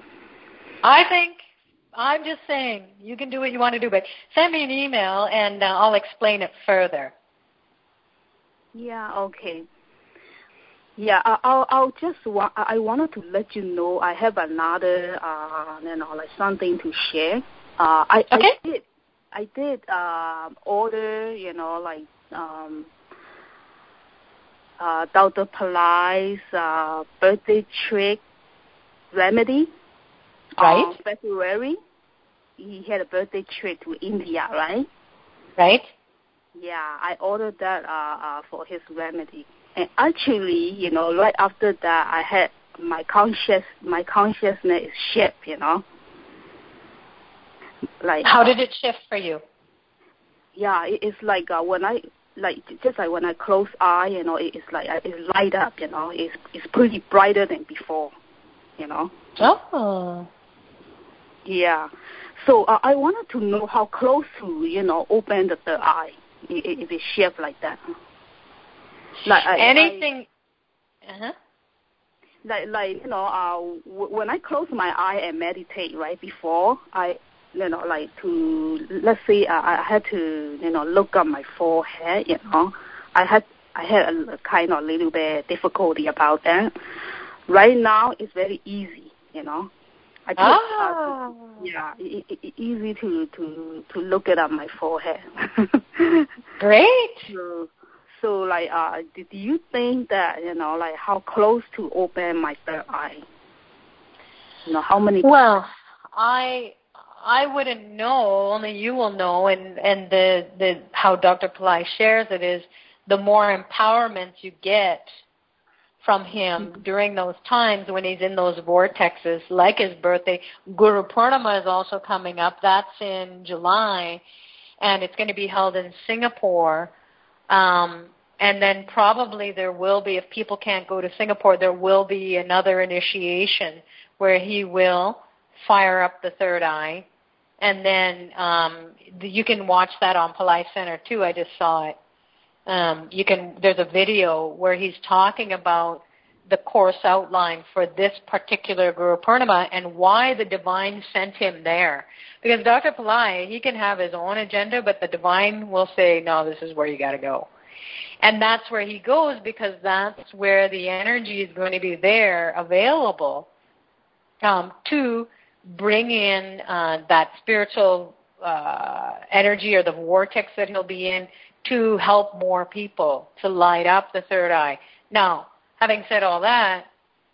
A: I'm just saying, you can do what you want to do, but send me an email and I'll explain it further.
C: Yeah, okay. Yeah, I'll just I wanted to let you know I have another, something to share. I did order, Dr. Palai's birthday trick remedy.
A: Right.
C: February, he had a birthday trip to India, right?
A: Right.
C: Yeah, I ordered that for his remedy. And actually, right after that, I had my consciousness shift, Like
A: how did it shift for you?
C: Yeah, it's like when I just like when I close eye, it's like it light up, It's pretty brighter than before,
A: Oh.
C: Yeah. So I wanted to know how close to, open the third eye if it shift like that. Like
A: anything.
C: When I close my eye and meditate right before I, let's say I had to, look up my forehead, I had a kind of little bit difficulty about that. Right now it's very easy, I just, easy to look it up my forehead.
A: Great.
C: So do you think that, how close to open my third eye? How many?
A: Well, I wouldn't know. Only you will know. And the how Dr. Pillai shares it is the more empowerment you get from him during those times when he's in those vortexes, like his birthday. Guru Purnima is also coming up. That's in July, and it's going to be held in Singapore. And then probably there will be, if people can't go to Singapore, there will be another initiation where he will fire up the third eye. And then you can watch that on Pillai Center too. I just saw it. There's a video where he's talking about the course outline for this particular Guru Purnima and why the divine sent him there. Because Dr. Pillai, he can have his own agenda, but the divine will say, no, this is where you got to go. And that's where he goes because that's where the energy is going to be there available to bring in that spiritual energy or the vortex that he'll be in to help more people to light up the third eye. Now, having said all that,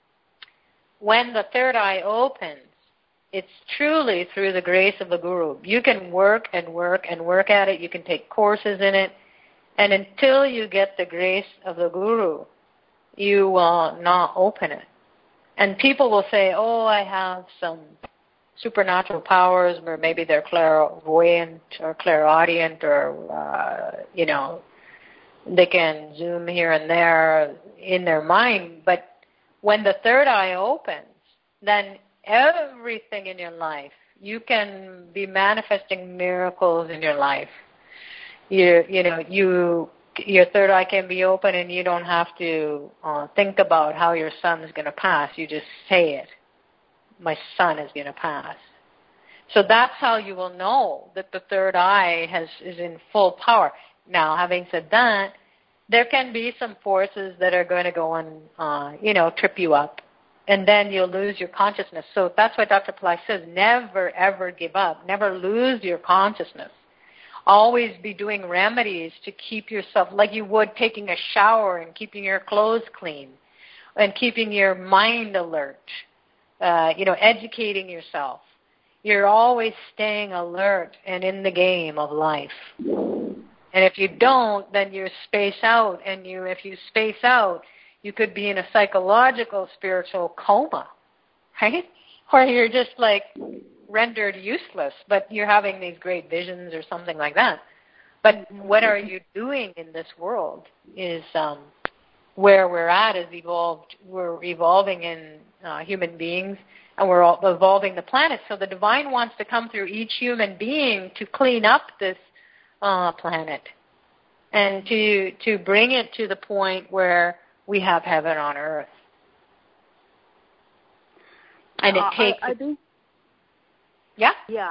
A: when the third eye opens, it's truly through the grace of the Guru. You can work and work and work at it. You can take courses in it. And until you get the grace of the Guru, you will not open it. And people will say, oh, I have some supernatural powers, or maybe they're clairvoyant or clairaudient, or, they can zoom here and there in their mind. But when the third eye opens, then everything in your life, you can be manifesting miracles in your life. Your third eye can be open, and you don't have to think about how your son is going to pass. You just say it. My son is going to pass. So that's how you will know that the third eye is in full power. Now, having said that, there can be some forces that are going to go and, trip you up, and then you'll lose your consciousness. So that's why Dr. Pillai says never, ever give up. Never lose your consciousness. Always be doing remedies to keep yourself, like you would taking a shower and keeping your clothes clean and keeping your mind alert, educating yourself. You're always staying alert and in the game of life. And if you don't, then you space out. And if you space out, you could be in a psychological, spiritual coma, right? Or you're just like rendered useless, but you're having these great visions or something like that. But what are you doing in this world is where we're at is evolved. We're evolving in human beings, and we're all evolving the planet. So the divine wants to come through each human being to clean up this planet and to bring it to the point where we have heaven on earth. And it takes... Yeah?
C: Yeah.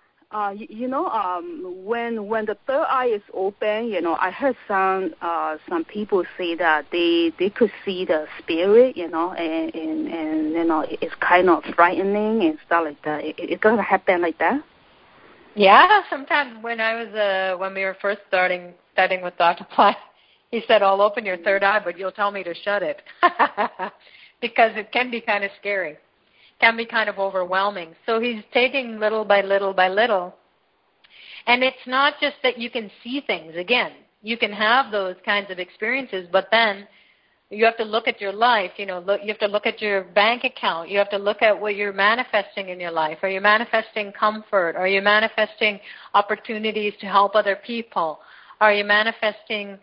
C: When the third eye is open, I heard some people say that they could see the spirit, and it's kind of frightening and stuff like that. It's going to happen like that?
A: Yeah, sometimes when we were first studying with Dr. Pillai, He said, I'll open your third eye, but you'll tell me to shut it. Because it can be kind of scary, can be kind of overwhelming. So he's taking little by little by little. And it's not just that you can see things. Again, you can have those kinds of experiences, but then you have to look at your life. You have to look at your bank account. You have to look at what you're manifesting in your life. Are you manifesting comfort? Are you manifesting opportunities to help other people? Are you manifesting,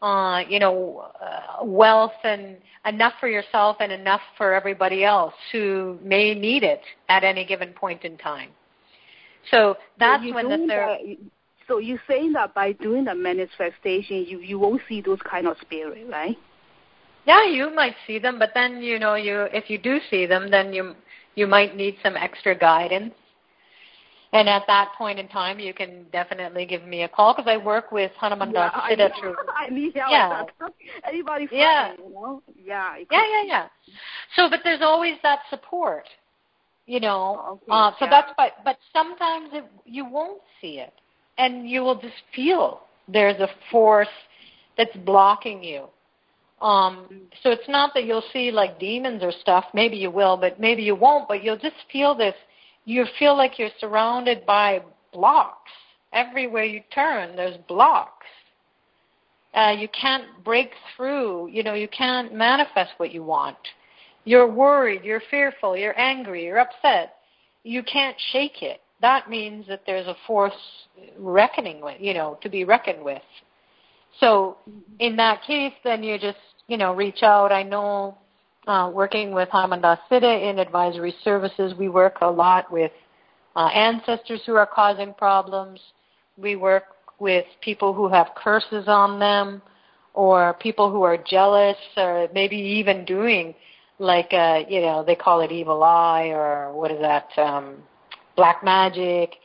A: wealth and enough for yourself and enough for everybody else who may need it at any given point in time? So that's when the third.
C: So you're saying that by doing the manifestation, you won't see those kind of spirit, right?
A: Yeah, you might see them, but then if you do see them, then you might need some extra guidance. And at that point in time, you can definitely give me a call because I work with Hanumanda Siddha through.
C: I need help. Yeah. Anybody?
A: Yeah.
C: Yeah.
A: Yeah. So, but there's always that support.
C: Okay,
A: so that's but sometimes you won't see it, and you will just feel there's a force that's blocking you. So it's not that you'll see like demons or stuff. Maybe you will, but maybe you won't. But you'll just feel this. You feel like you're surrounded by blocks. Everywhere you turn, there's blocks. You can't break through. You can't manifest what you want. You're worried, you're fearful, you're angry, you're upset. You can't shake it. That means that there's a force reckoning with, to be reckoned with. So in that case, then you just, reach out. I know working with Hanumanda Siddha in advisory services, we work a lot with ancestors who are causing problems. We work with people who have curses on them or people who are jealous or maybe even doing like, they call it evil eye or what is that, black magic.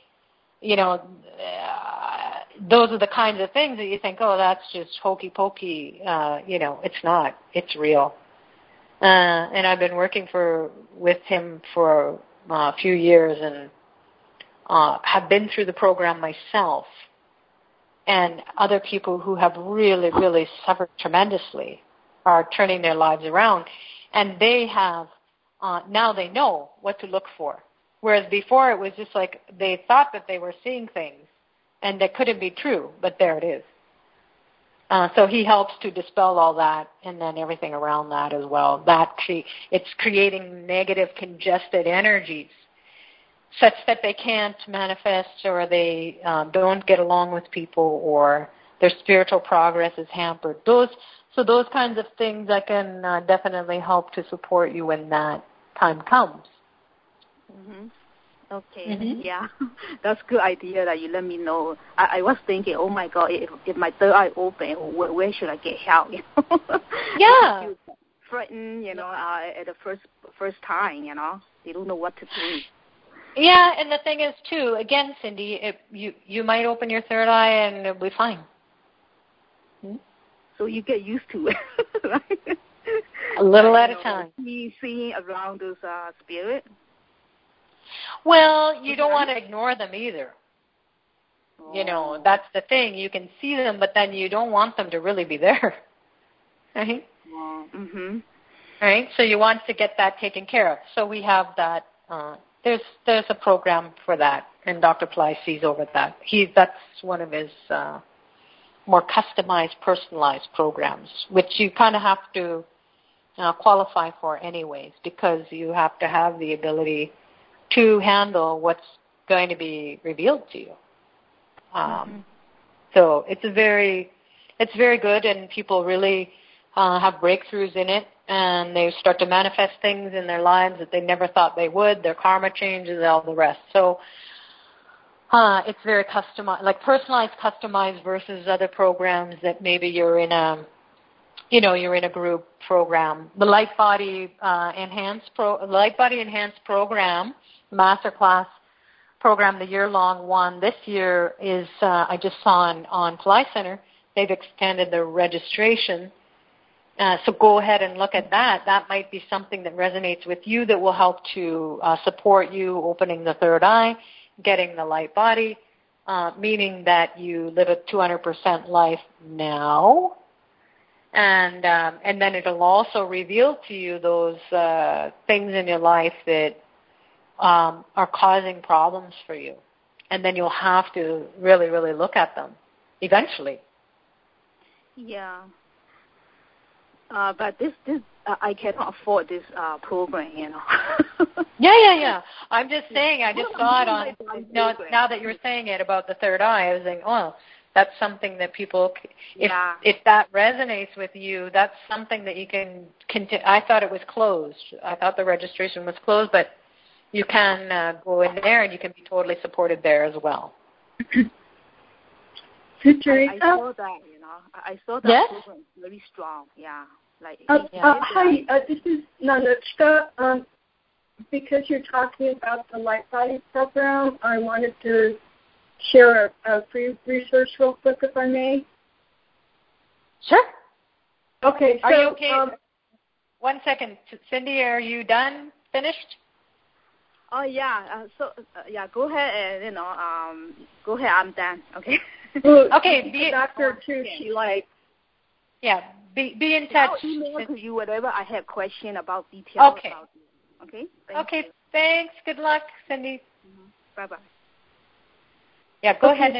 A: Those are the kinds of things that you think, oh, that's just hokey pokey. It's not. It's real. And I've been working with him for a few years and have been through the program myself. And other people who have really, really suffered tremendously are turning their lives around. And they have, now they know what to look for. Whereas before it was just like they thought that they were seeing things and that couldn't be true, but there it is. So he helps to dispel all that and then everything around that as well. It's creating negative, congested energies such that they can't manifest or they don't get along with people or their spiritual progress is hampered. Those kinds of things I can definitely help to support you when that time comes.
C: Mm-hmm. Okay, yeah, that's a good idea that you let me know. I was thinking, oh my God, if my third eye open, where should I get help?
A: Yeah.
C: Frightened, at the first time, they don't know what to do.
A: Yeah, and the thing is too, again, Cindy, you might open your third eye and it'll be fine.
C: So you get used to it, right?
A: A little at a time.
C: Seeing around those spirits.
A: Well, you don't want to ignore them either. That's the thing. You can see them, but then you don't want them to really be there. Right? Right? So you want to get that taken care of. So we have that. There's a program for that, and Dr. Pillai sees over that. That's one of his more customized, personalized programs, which you kind of have to qualify for anyways, because you have to have the ability to handle what's going to be revealed to you. So it's very good, and people really have breakthroughs in it, and they start to manifest things in their lives that they never thought they would. Their karma changes, all the rest. So it's very customized, like personalized, customized versus other programs that maybe you're in a group program. The Light Body Enhanced program, Masterclass program, the year-long one this year is, I just saw on Pillai Center, they've extended the registration. So go ahead and look at that. That might be something that resonates with you that will help to support you opening the third eye, getting the light body, meaning that you live a 200% life now, And then it'll also reveal to you those things in your life that are causing problems for you. And then you'll have to really, really look at them eventually.
C: Yeah. But this I cannot afford this program,
A: Yeah. I'm just saying, I just saw it on, now that you're saying it about the third eye, I was saying, oh, that's something that people, if that resonates with you, that's something that you can continue. I thought it was closed. I thought the registration was closed, but you can go in there and you can be totally supported there as well.
C: I saw that, I saw that program very strong,
D: Hi, this is Nanuchka. Because you're talking about the Light Body program, I wanted to share a free resource real quick, if I may.
A: Sure.
D: Okay.
A: Are you okay? 1 second. Cindy, are you done? Finished?
C: Oh, yeah. Go ahead and, go ahead. I'm done. Okay.
A: Okay.
D: The doctor, too, she likes.
A: Yeah. Be in touch.
C: I'll email to you whatever I have question about details about you. Okay?
A: Thanks. Good luck, Cindy.
C: Mm-hmm. Bye-bye.
A: Yeah, go ahead.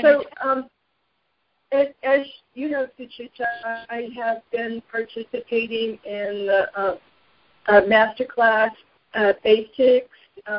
D: As you know, Suchita, I have been participating in the masterclass basics,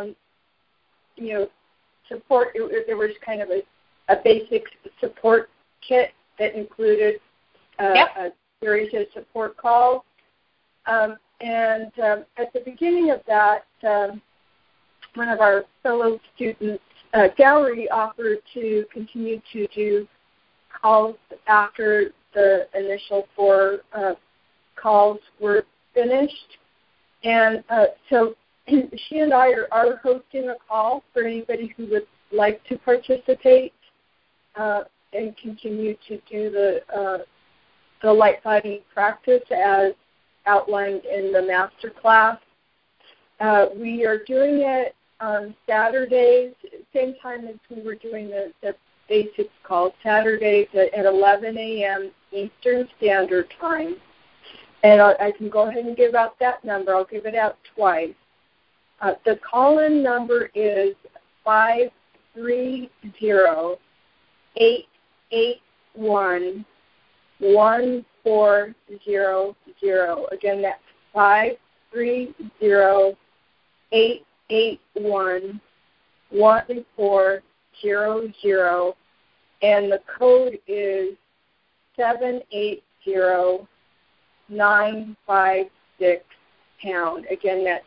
D: support. There was kind of a basic support kit that included a series of support calls. And at the beginning of that, one of our fellow students, Gallery, offered to continue to do calls after the initial 4 calls were finished. And so she and I are hosting a call for anybody who would like to participate and continue to do the light body practice as outlined in the master class. We are doing it on Saturdays, same time as we were doing the basics call, Saturdays at 11 a.m. Eastern Standard Time. And I can go ahead and give out that number. I'll give it out twice. The call-in number is 530-881-1400. Again, that's 530-881-1400. And the code is 780-956#. Again, that's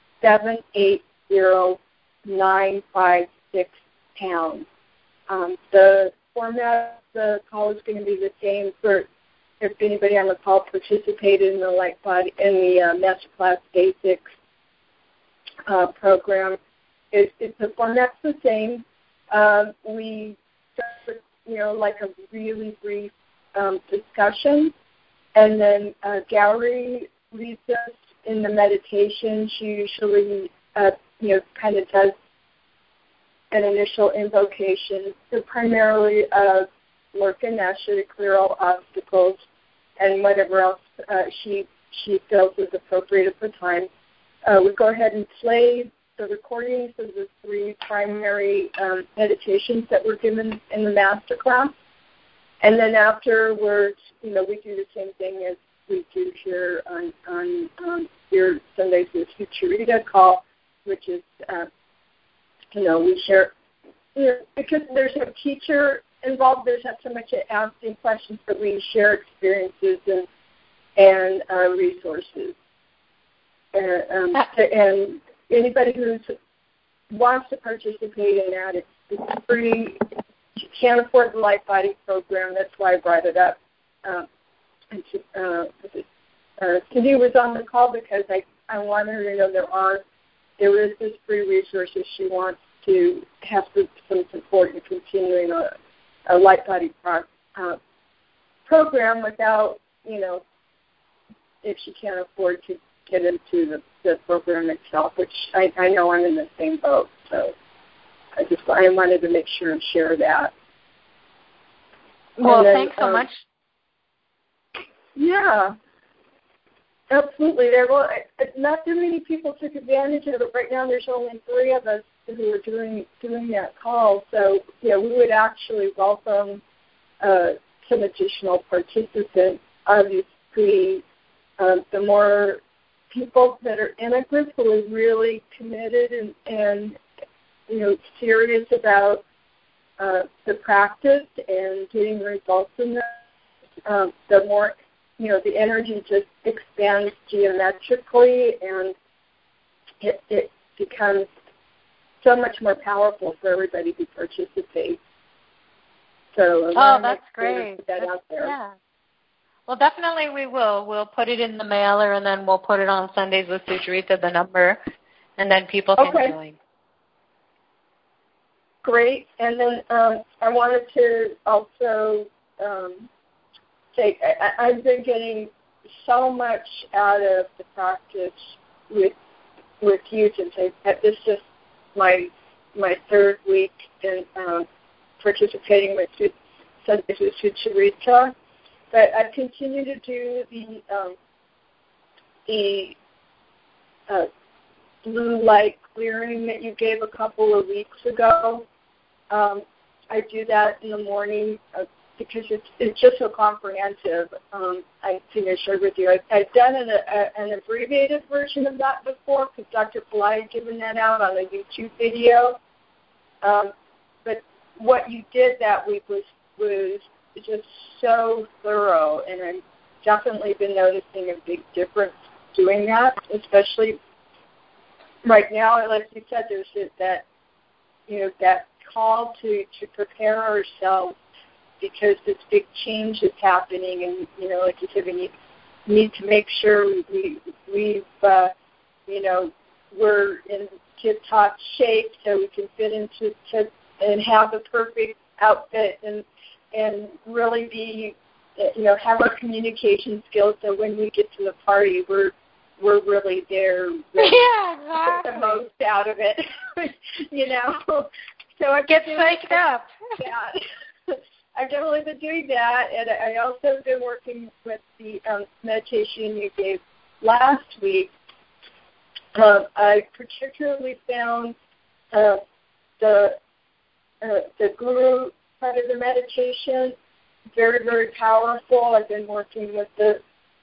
D: 780-956#. The format of the call is going to be the same for if anybody on the call participated in the Light Body in the Masterclass Basics program. The format's the same. We start with like a really brief discussion, and then Gallery leads us in the meditation. She usually kind of does an initial invocation, so primarily Lurk and Nasha to clear all obstacles and whatever else she feels is appropriate at the time. We go ahead and play the recordings of the 3 primary meditations that were given in the master class. And then afterwards, we do the same thing as we do here on your Sundays with Sucharita call, which is, we share, because there's no teacher involved, there's not so much asking questions, but we share experiences and resources. And anybody who wants to participate in that, it's free. You can't afford the Light Body program. That's why I brought it up. Cindy was on the call because I wanted her to know there is this free resource if she wants to have some support in continuing a Light Body program without, if she can't afford to get into the program itself, which I know I'm in the same boat. So I wanted to make sure and share that.
A: Well, thanks so much.
D: Yeah. Absolutely. Not too many people took advantage of it. Right now there's only 3 of us who are doing that call. So, we would actually welcome some additional participants. Obviously, the more people that are in a group who are really committed and serious about the practice and getting results in that, the more the energy just expands geometrically, and it becomes so much more powerful for everybody who participates. So,
A: that's great.
D: Put that out there.
A: Yeah. Well, definitely we will. We'll put it in the mailer, and then we'll put it on Sundays with Sucharita, the number, and then people can join.
D: Great. And then I wanted to also say I've been getting so much out of the practice with you since this is my 3rd week in participating with Sundays with Sucharita. But I continue to do the blue light clearing that you gave a couple of weeks ago. I do that in the morning because it's just so comprehensive. I think I shared with you. I've done an abbreviated version of that before because Dr. Pillai had given that out on a YouTube video. But what you did that week was just so thorough, and I've definitely been noticing a big difference doing that, especially right now. Like you said, there's that call to prepare ourselves because this big change is happening, and like you said, we need to make sure we've we're in tip-top shape so we can fit into and have the perfect outfit and really be, have our communication skills so when we get to the party, we're really there.
A: Yeah, exactly.
D: Get the most out of it, So I
A: get psyched up.
D: Yeah. I've definitely been doing that, and I also have been working with the meditation you gave last week. I particularly found the guru part of the meditation very, very powerful. I've been working with the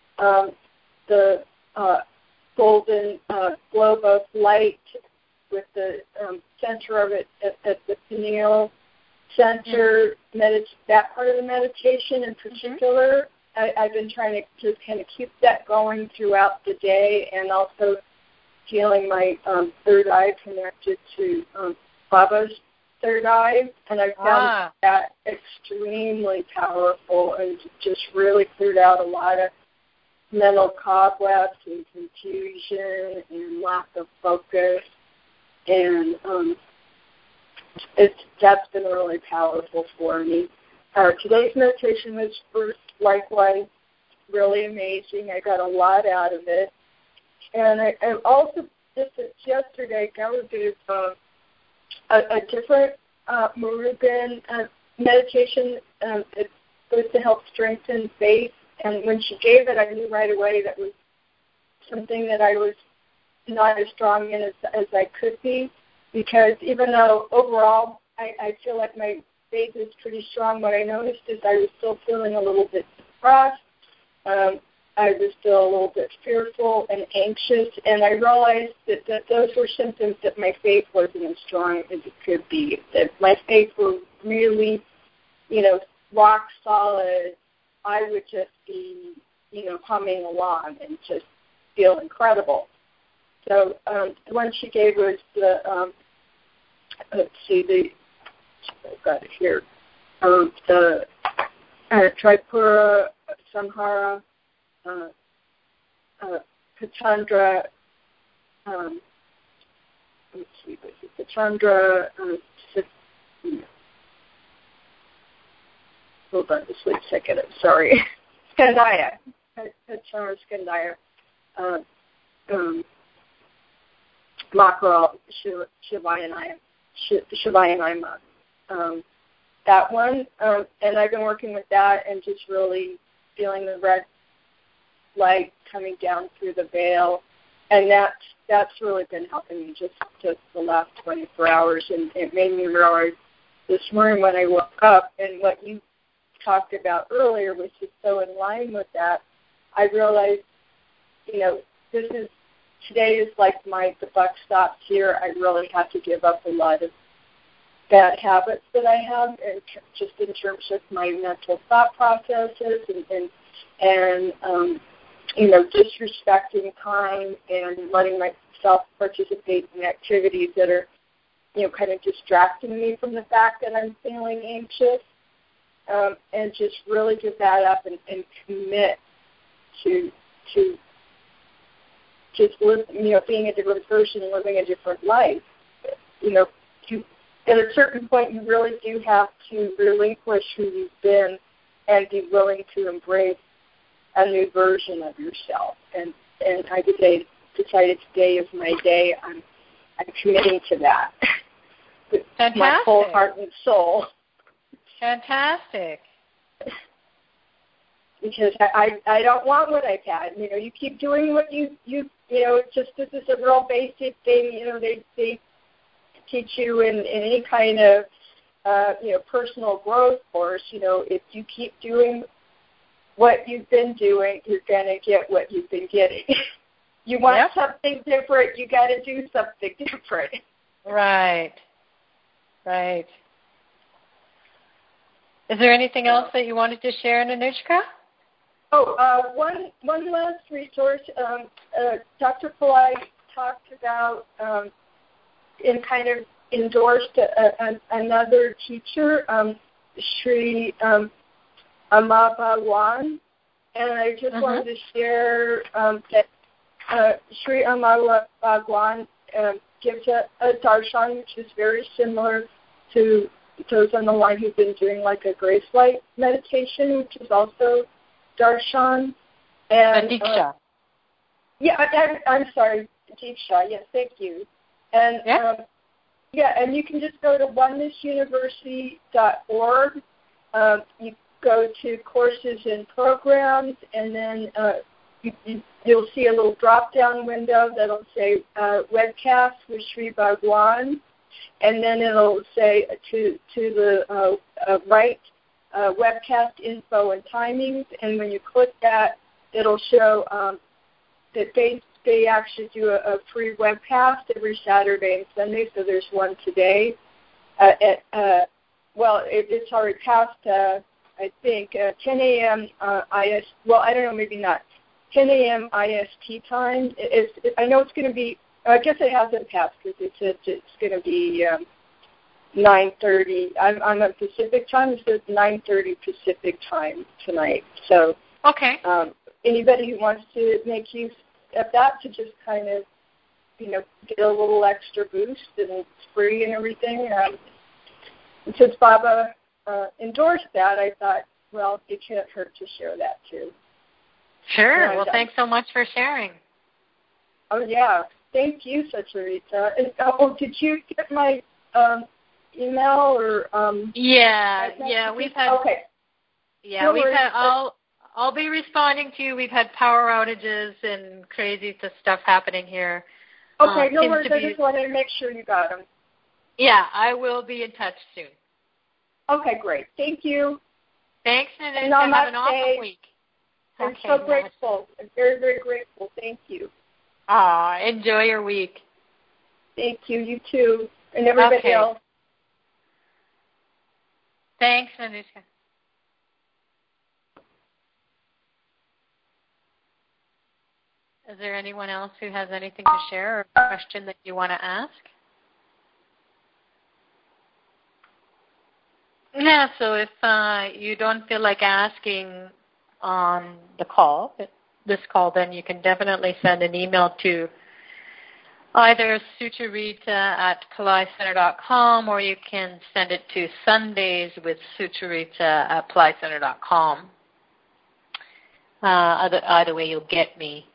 D: golden globe of light with the center of it at the pineal center, that part of the meditation in particular. I've been trying to kind of keep that going throughout the day, and also feeling my third eye connected to Baba's third eye, and I found that extremely powerful and just really cleared out a lot of mental cobwebs and confusion and lack of focus, and that's been really powerful for me. Today's meditation was likewise really amazing. I got a lot out of it. And I also, just yesterday, Gaura did a different Murugan meditation. It's supposed to help strengthen faith. And when she gave it, I knew right away that was something that I was not as strong in as I could be. Because even though overall I feel like my faith is pretty strong, what I noticed is I was still feeling a little bit depressed. I was still a little bit fearful and anxious, and I realized that those were symptoms that my faith wasn't as strong as it could be, that my faith were really, rock solid. I would just be, humming along and just feel incredible. So the one she gave was the, I've got it here, the Tripura Samhara Pachandra, let's see, Pachandra, hold on just wait a second, I'm sorry, Skandaya, Pachandra Skandaya, Makral Shivayanayama, that one, and I've been working with that and just really feeling the red light coming down through the veil, and that's really been helping me just the last 24 hours, and it made me realize this morning when I woke up, and what you talked about earlier was just so in line with that. I realized, today is like the buck stops here. I really have to give up a lot of bad habits that I have, and just in terms of my mental thought processes and disrespecting time and letting myself participate in activities that are, kind of distracting me from the fact that I'm feeling anxious, and just really give that up and commit to just live, being a different person and living a different life. At a certain point, you really do have to relinquish who you've been and be willing to embrace a new version of yourself. And I decided today is my day. I'm committing to that with my whole heart and soul.
A: Fantastic.
D: Because I don't want what I've had. You keep doing what you just this is a real basic thing. They teach you in any kind of personal growth course. If you keep doing what you've been doing, you're gonna get what you've been getting. You want something different, you got to do something different.
A: Right. Is there anything else that you wanted to share, Anushka?
D: One last resource. Dr. Pillai talked about and kind of endorsed another teacher, Sri Amabhagwan, and I just wanted to share that Sri Amabhagwan gives a darshan which is very similar to those on the line who've been doing like a grace light meditation, which is also darshan. And
A: Diksha.
D: I'm sorry, Diksha. Yes, thank you. And and you can just go to onenessuniversity.org. You go to courses and programs, and then you'll see a little drop-down window that'll say webcast with Sri Bhagwan, and then it'll say to the right webcast info and timings, and when you click that, it'll show that they actually do a free webcast every Saturday and Sunday, so there's one today. It's already past, I think, 10 a.m. IS. Well, I don't know, maybe not. 10 a.m. IST time. I know it's going to be. I guess it hasn't passed because it says it's going to be 9:30. I'm on Pacific time. It says 9:30 Pacific time tonight. So, anybody who wants to make use of that to just kind of, get a little extra boost, and it's free and everything. Since Baba endorsed that, I thought, well, it can't hurt to share that too.
A: Sure. Well, thanks so much for sharing.
D: Oh, yeah. Thank you, Sucharita. And, did you get my email or?
A: We've had. Okay. Yeah, no we've had. I'll be responding to you. We've had power outages and crazy stuff happening here.
D: Okay, no worries. I just wanted to make sure you got them.
A: Yeah, I will be in touch soon.
D: Okay, great. Thank you.
A: Thanks, and have an awesome week.
D: I'm so grateful. I'm very, very grateful. Thank you.
A: Enjoy your week.
D: Thank you. You too. And everybody else.
A: Thanks, Anushka. Is there anyone else who has anything to share or a question that you want to ask? Yeah, so if you don't feel like asking on this call, then you can definitely send an email to either sucharita@PillaiCenter.com, or you can send it to sundayswithsucharita@PillaiCenter.com. Either way, you'll get me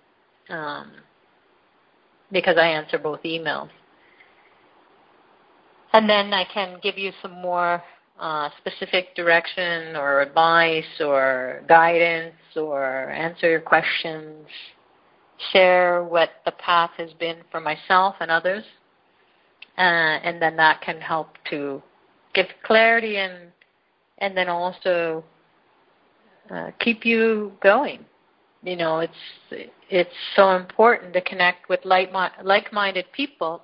A: because I answer both emails. And then I can give you some more specific direction or advice or guidance or answer your questions, share what the path has been for myself and others, and then that can help to give clarity and then also keep you going. You know, it's so important to connect with like-minded people,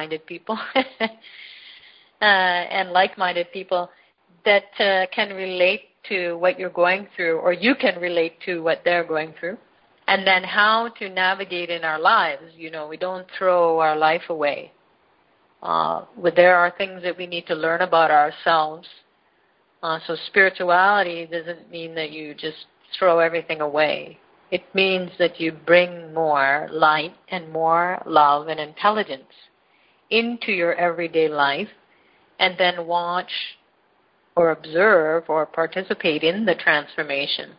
A: and like-minded people that can relate to what you're going through, or you can relate to what they're going through, and then how to navigate in our lives. You know, we don't throw our life away. There are things that we need to learn about ourselves. So spirituality doesn't mean that you just throw everything away. It means that you bring more light and more love and intelligence into your everyday life, and then watch or observe or participate in the transformation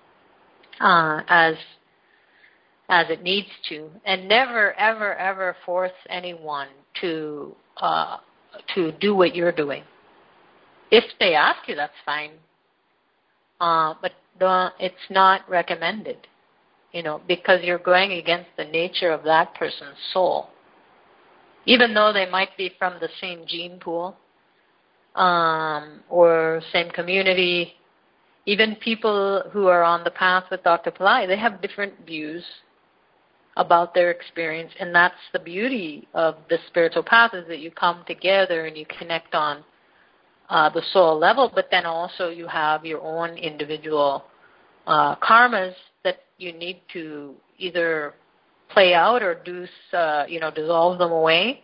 A: as it needs to, and never, ever, ever force anyone to do what you're doing. If they ask you, that's fine, but it's not recommended, you know, because you're going against the nature of that person's soul. Even though they might be from the same gene pool or same community, even people who are on the path with Dr. Pillai, they have different views about their experience, and that's the beauty of the spiritual path, is that you come together and you connect on the soul level, but then also you have your own individual karmas that you need to either play out or dissolve them away,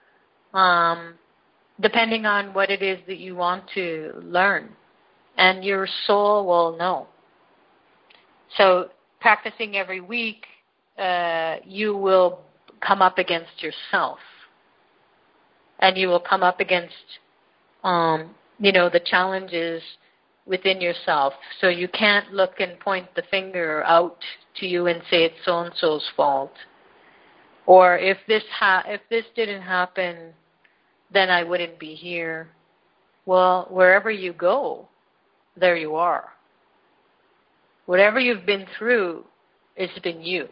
A: depending on what it is that you want to learn, and your soul will know. So practicing every week, you will come up against yourself, and you will come up against the challenges within yourself. So you can't look and point the finger out to you and say it's so-and-so's fault. Or if this didn't happen, then I wouldn't be here. Well, wherever you go, there you are. Whatever you've been through, it's been you.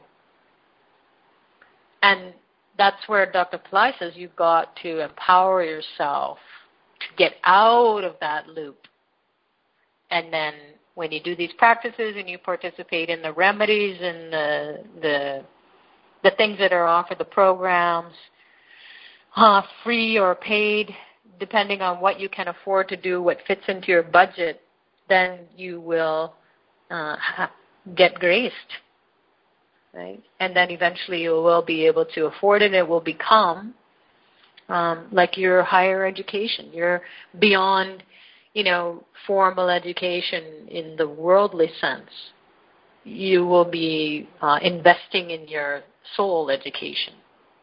A: And that's where Dr. Pillai says you've got to empower yourself to get out of that loop. And then when you do these practices and you participate in the remedies and the things that are offered, the programs, free or paid, depending on what you can afford to do, what fits into your budget, then you will get graced, right? And then eventually you will be able to afford it. It will become like your higher education. You're beyond, formal education in the worldly sense. You will be investing in your soul education.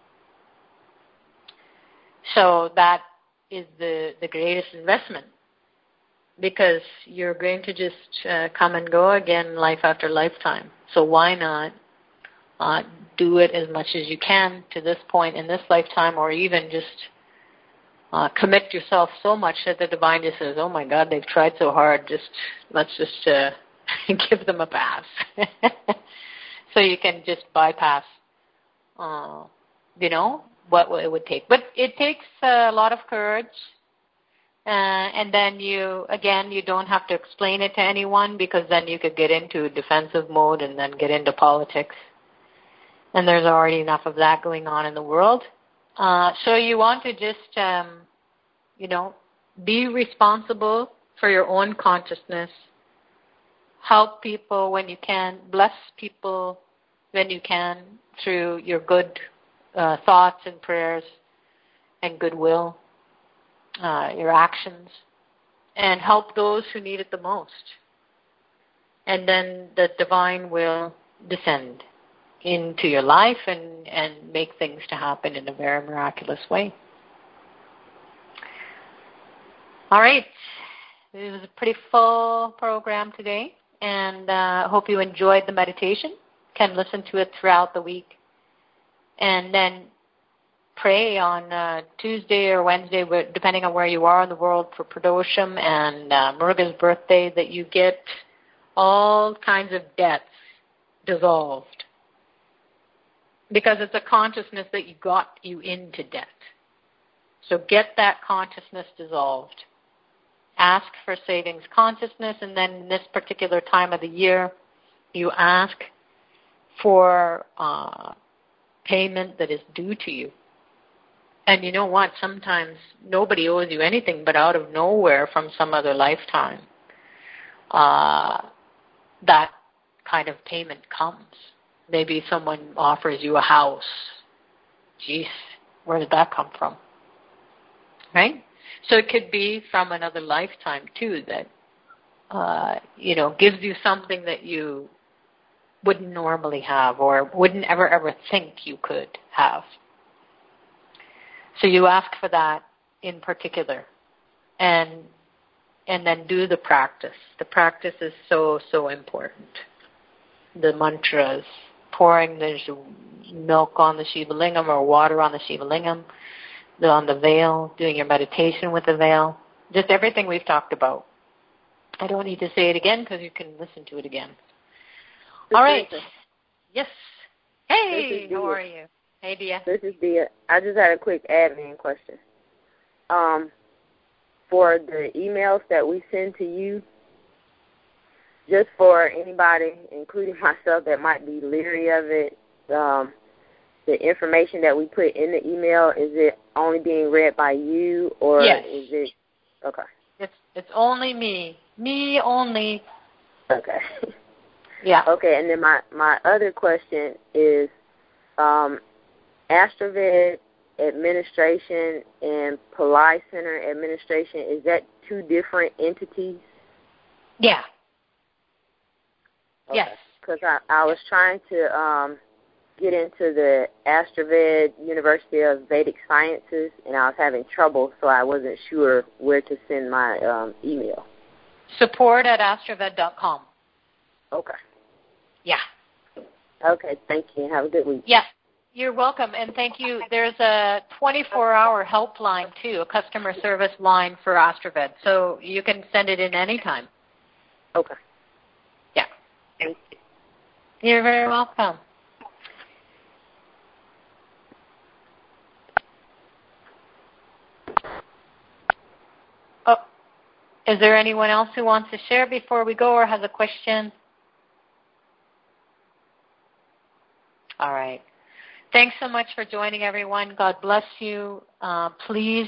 A: So that is the greatest investment, because you're going to just come and go again life after lifetime. So why not do it as much as you can to this point in this lifetime, or even just commit yourself so much that the divine just says, oh my God, they've tried so hard, let's just give them a pass. So you can just bypass, what it would take. But it takes a lot of courage. And then you don't have to explain it to anyone, because then you could get into defensive mode and then get into politics. And there's already enough of that going on in the world. So you want to just, be responsible for your own consciousness. Help people when you can. Bless people when you can through your good thoughts and prayers and goodwill, your actions. And help those who need it the most. And then the divine will descend into your life and make things to happen in a very miraculous way. All right. It was a pretty full program today, and I hope you enjoyed the meditation. Can listen to it throughout the week. And then pray on Tuesday or Wednesday, depending on where you are in the world, for Pradosham and Muruga's birthday, that you get all kinds of debts dissolved. Because it's a consciousness that got you into debt. So get that consciousness dissolved. Ask for savings consciousness, and then in this particular time of the year, you ask for payment that is due to you. And you know what? Sometimes nobody owes you anything, but out of nowhere from some other lifetime, that kind of payment comes. Maybe someone offers you a house. Geez, where did that come from? Right? So it could be from another lifetime, too, that, gives you something that you wouldn't normally have or wouldn't ever think you could have. So you ask for that in particular, and then do the practice. The practice is so, so important. The mantras, pouring the milk on the Shiva Lingam or water on the Shiva Lingam, on the veil, doing your meditation with the veil, just everything we've talked about. I don't need to say it again because you can listen to it again. All right. Yes. Hey, how are you? Hey, Dia.
E: This is Dia. I just had a quick admin question. For the emails that we send to you, just for anybody, including myself, that might be leery of it, the information that we put in the email, is it only being read by you, or
A: yes.
E: Is it okay?
A: It's only me. Me only.
E: Okay.
A: Yeah.
E: Okay, and then my other question is, Astraved administration and Pillai Center administration, is that two different entities?
A: Yeah.
E: Okay.
A: Yes.
E: Because I was trying to get into the Astraved University of Vedic Sciences, and I was having trouble, so I wasn't sure where to send my email.
A: support@astraved.com.
E: Okay.
A: Yeah.
E: Okay, thank you. Have a good week.
A: Yeah. You're welcome, and thank you. There's a 24-hour helpline, too, a customer service line for Astraved, so you can send it in anytime.
E: Okay.
A: Yeah.
E: Thank you.
A: You're very welcome. Oh, is there anyone else who wants to share before we go or has a question? All right. Thanks so much for joining, everyone. God bless you. Please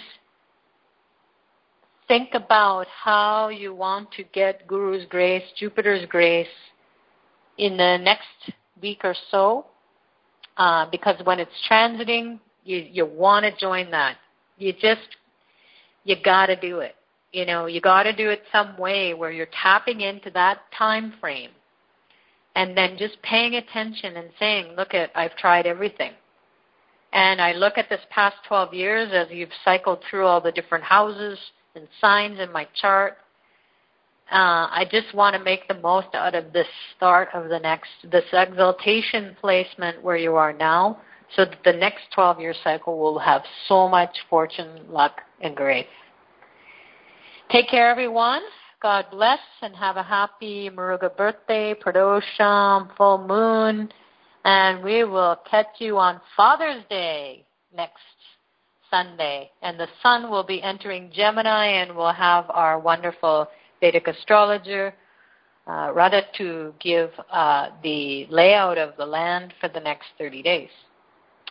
A: think about how you want to get Guru's grace, Jupiter's grace, in the next week or so, because when it's transiting, you want to join that. You got to do it. You got to do it some way where you're tapping into that time frame. And then just paying attention and saying, look, I've tried everything. And I look at this past 12 years as you've cycled through all the different houses and signs in my chart. I just want to make the most out of this start of this exaltation placement where you are now, so that the next 12-year cycle will have so much fortune, luck, and grace. Take care, everyone. God bless, and have a happy Muruga birthday, Pradosham, full moon, and we will catch you on Father's Day next Sunday. And the sun will be entering Gemini, and we'll have our wonderful Vedic astrologer, Radha, to give the layout of the land for the next 30 days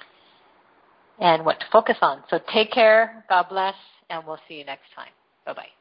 A: and what to focus on. So take care, God bless, and we'll see you next time. Bye-bye.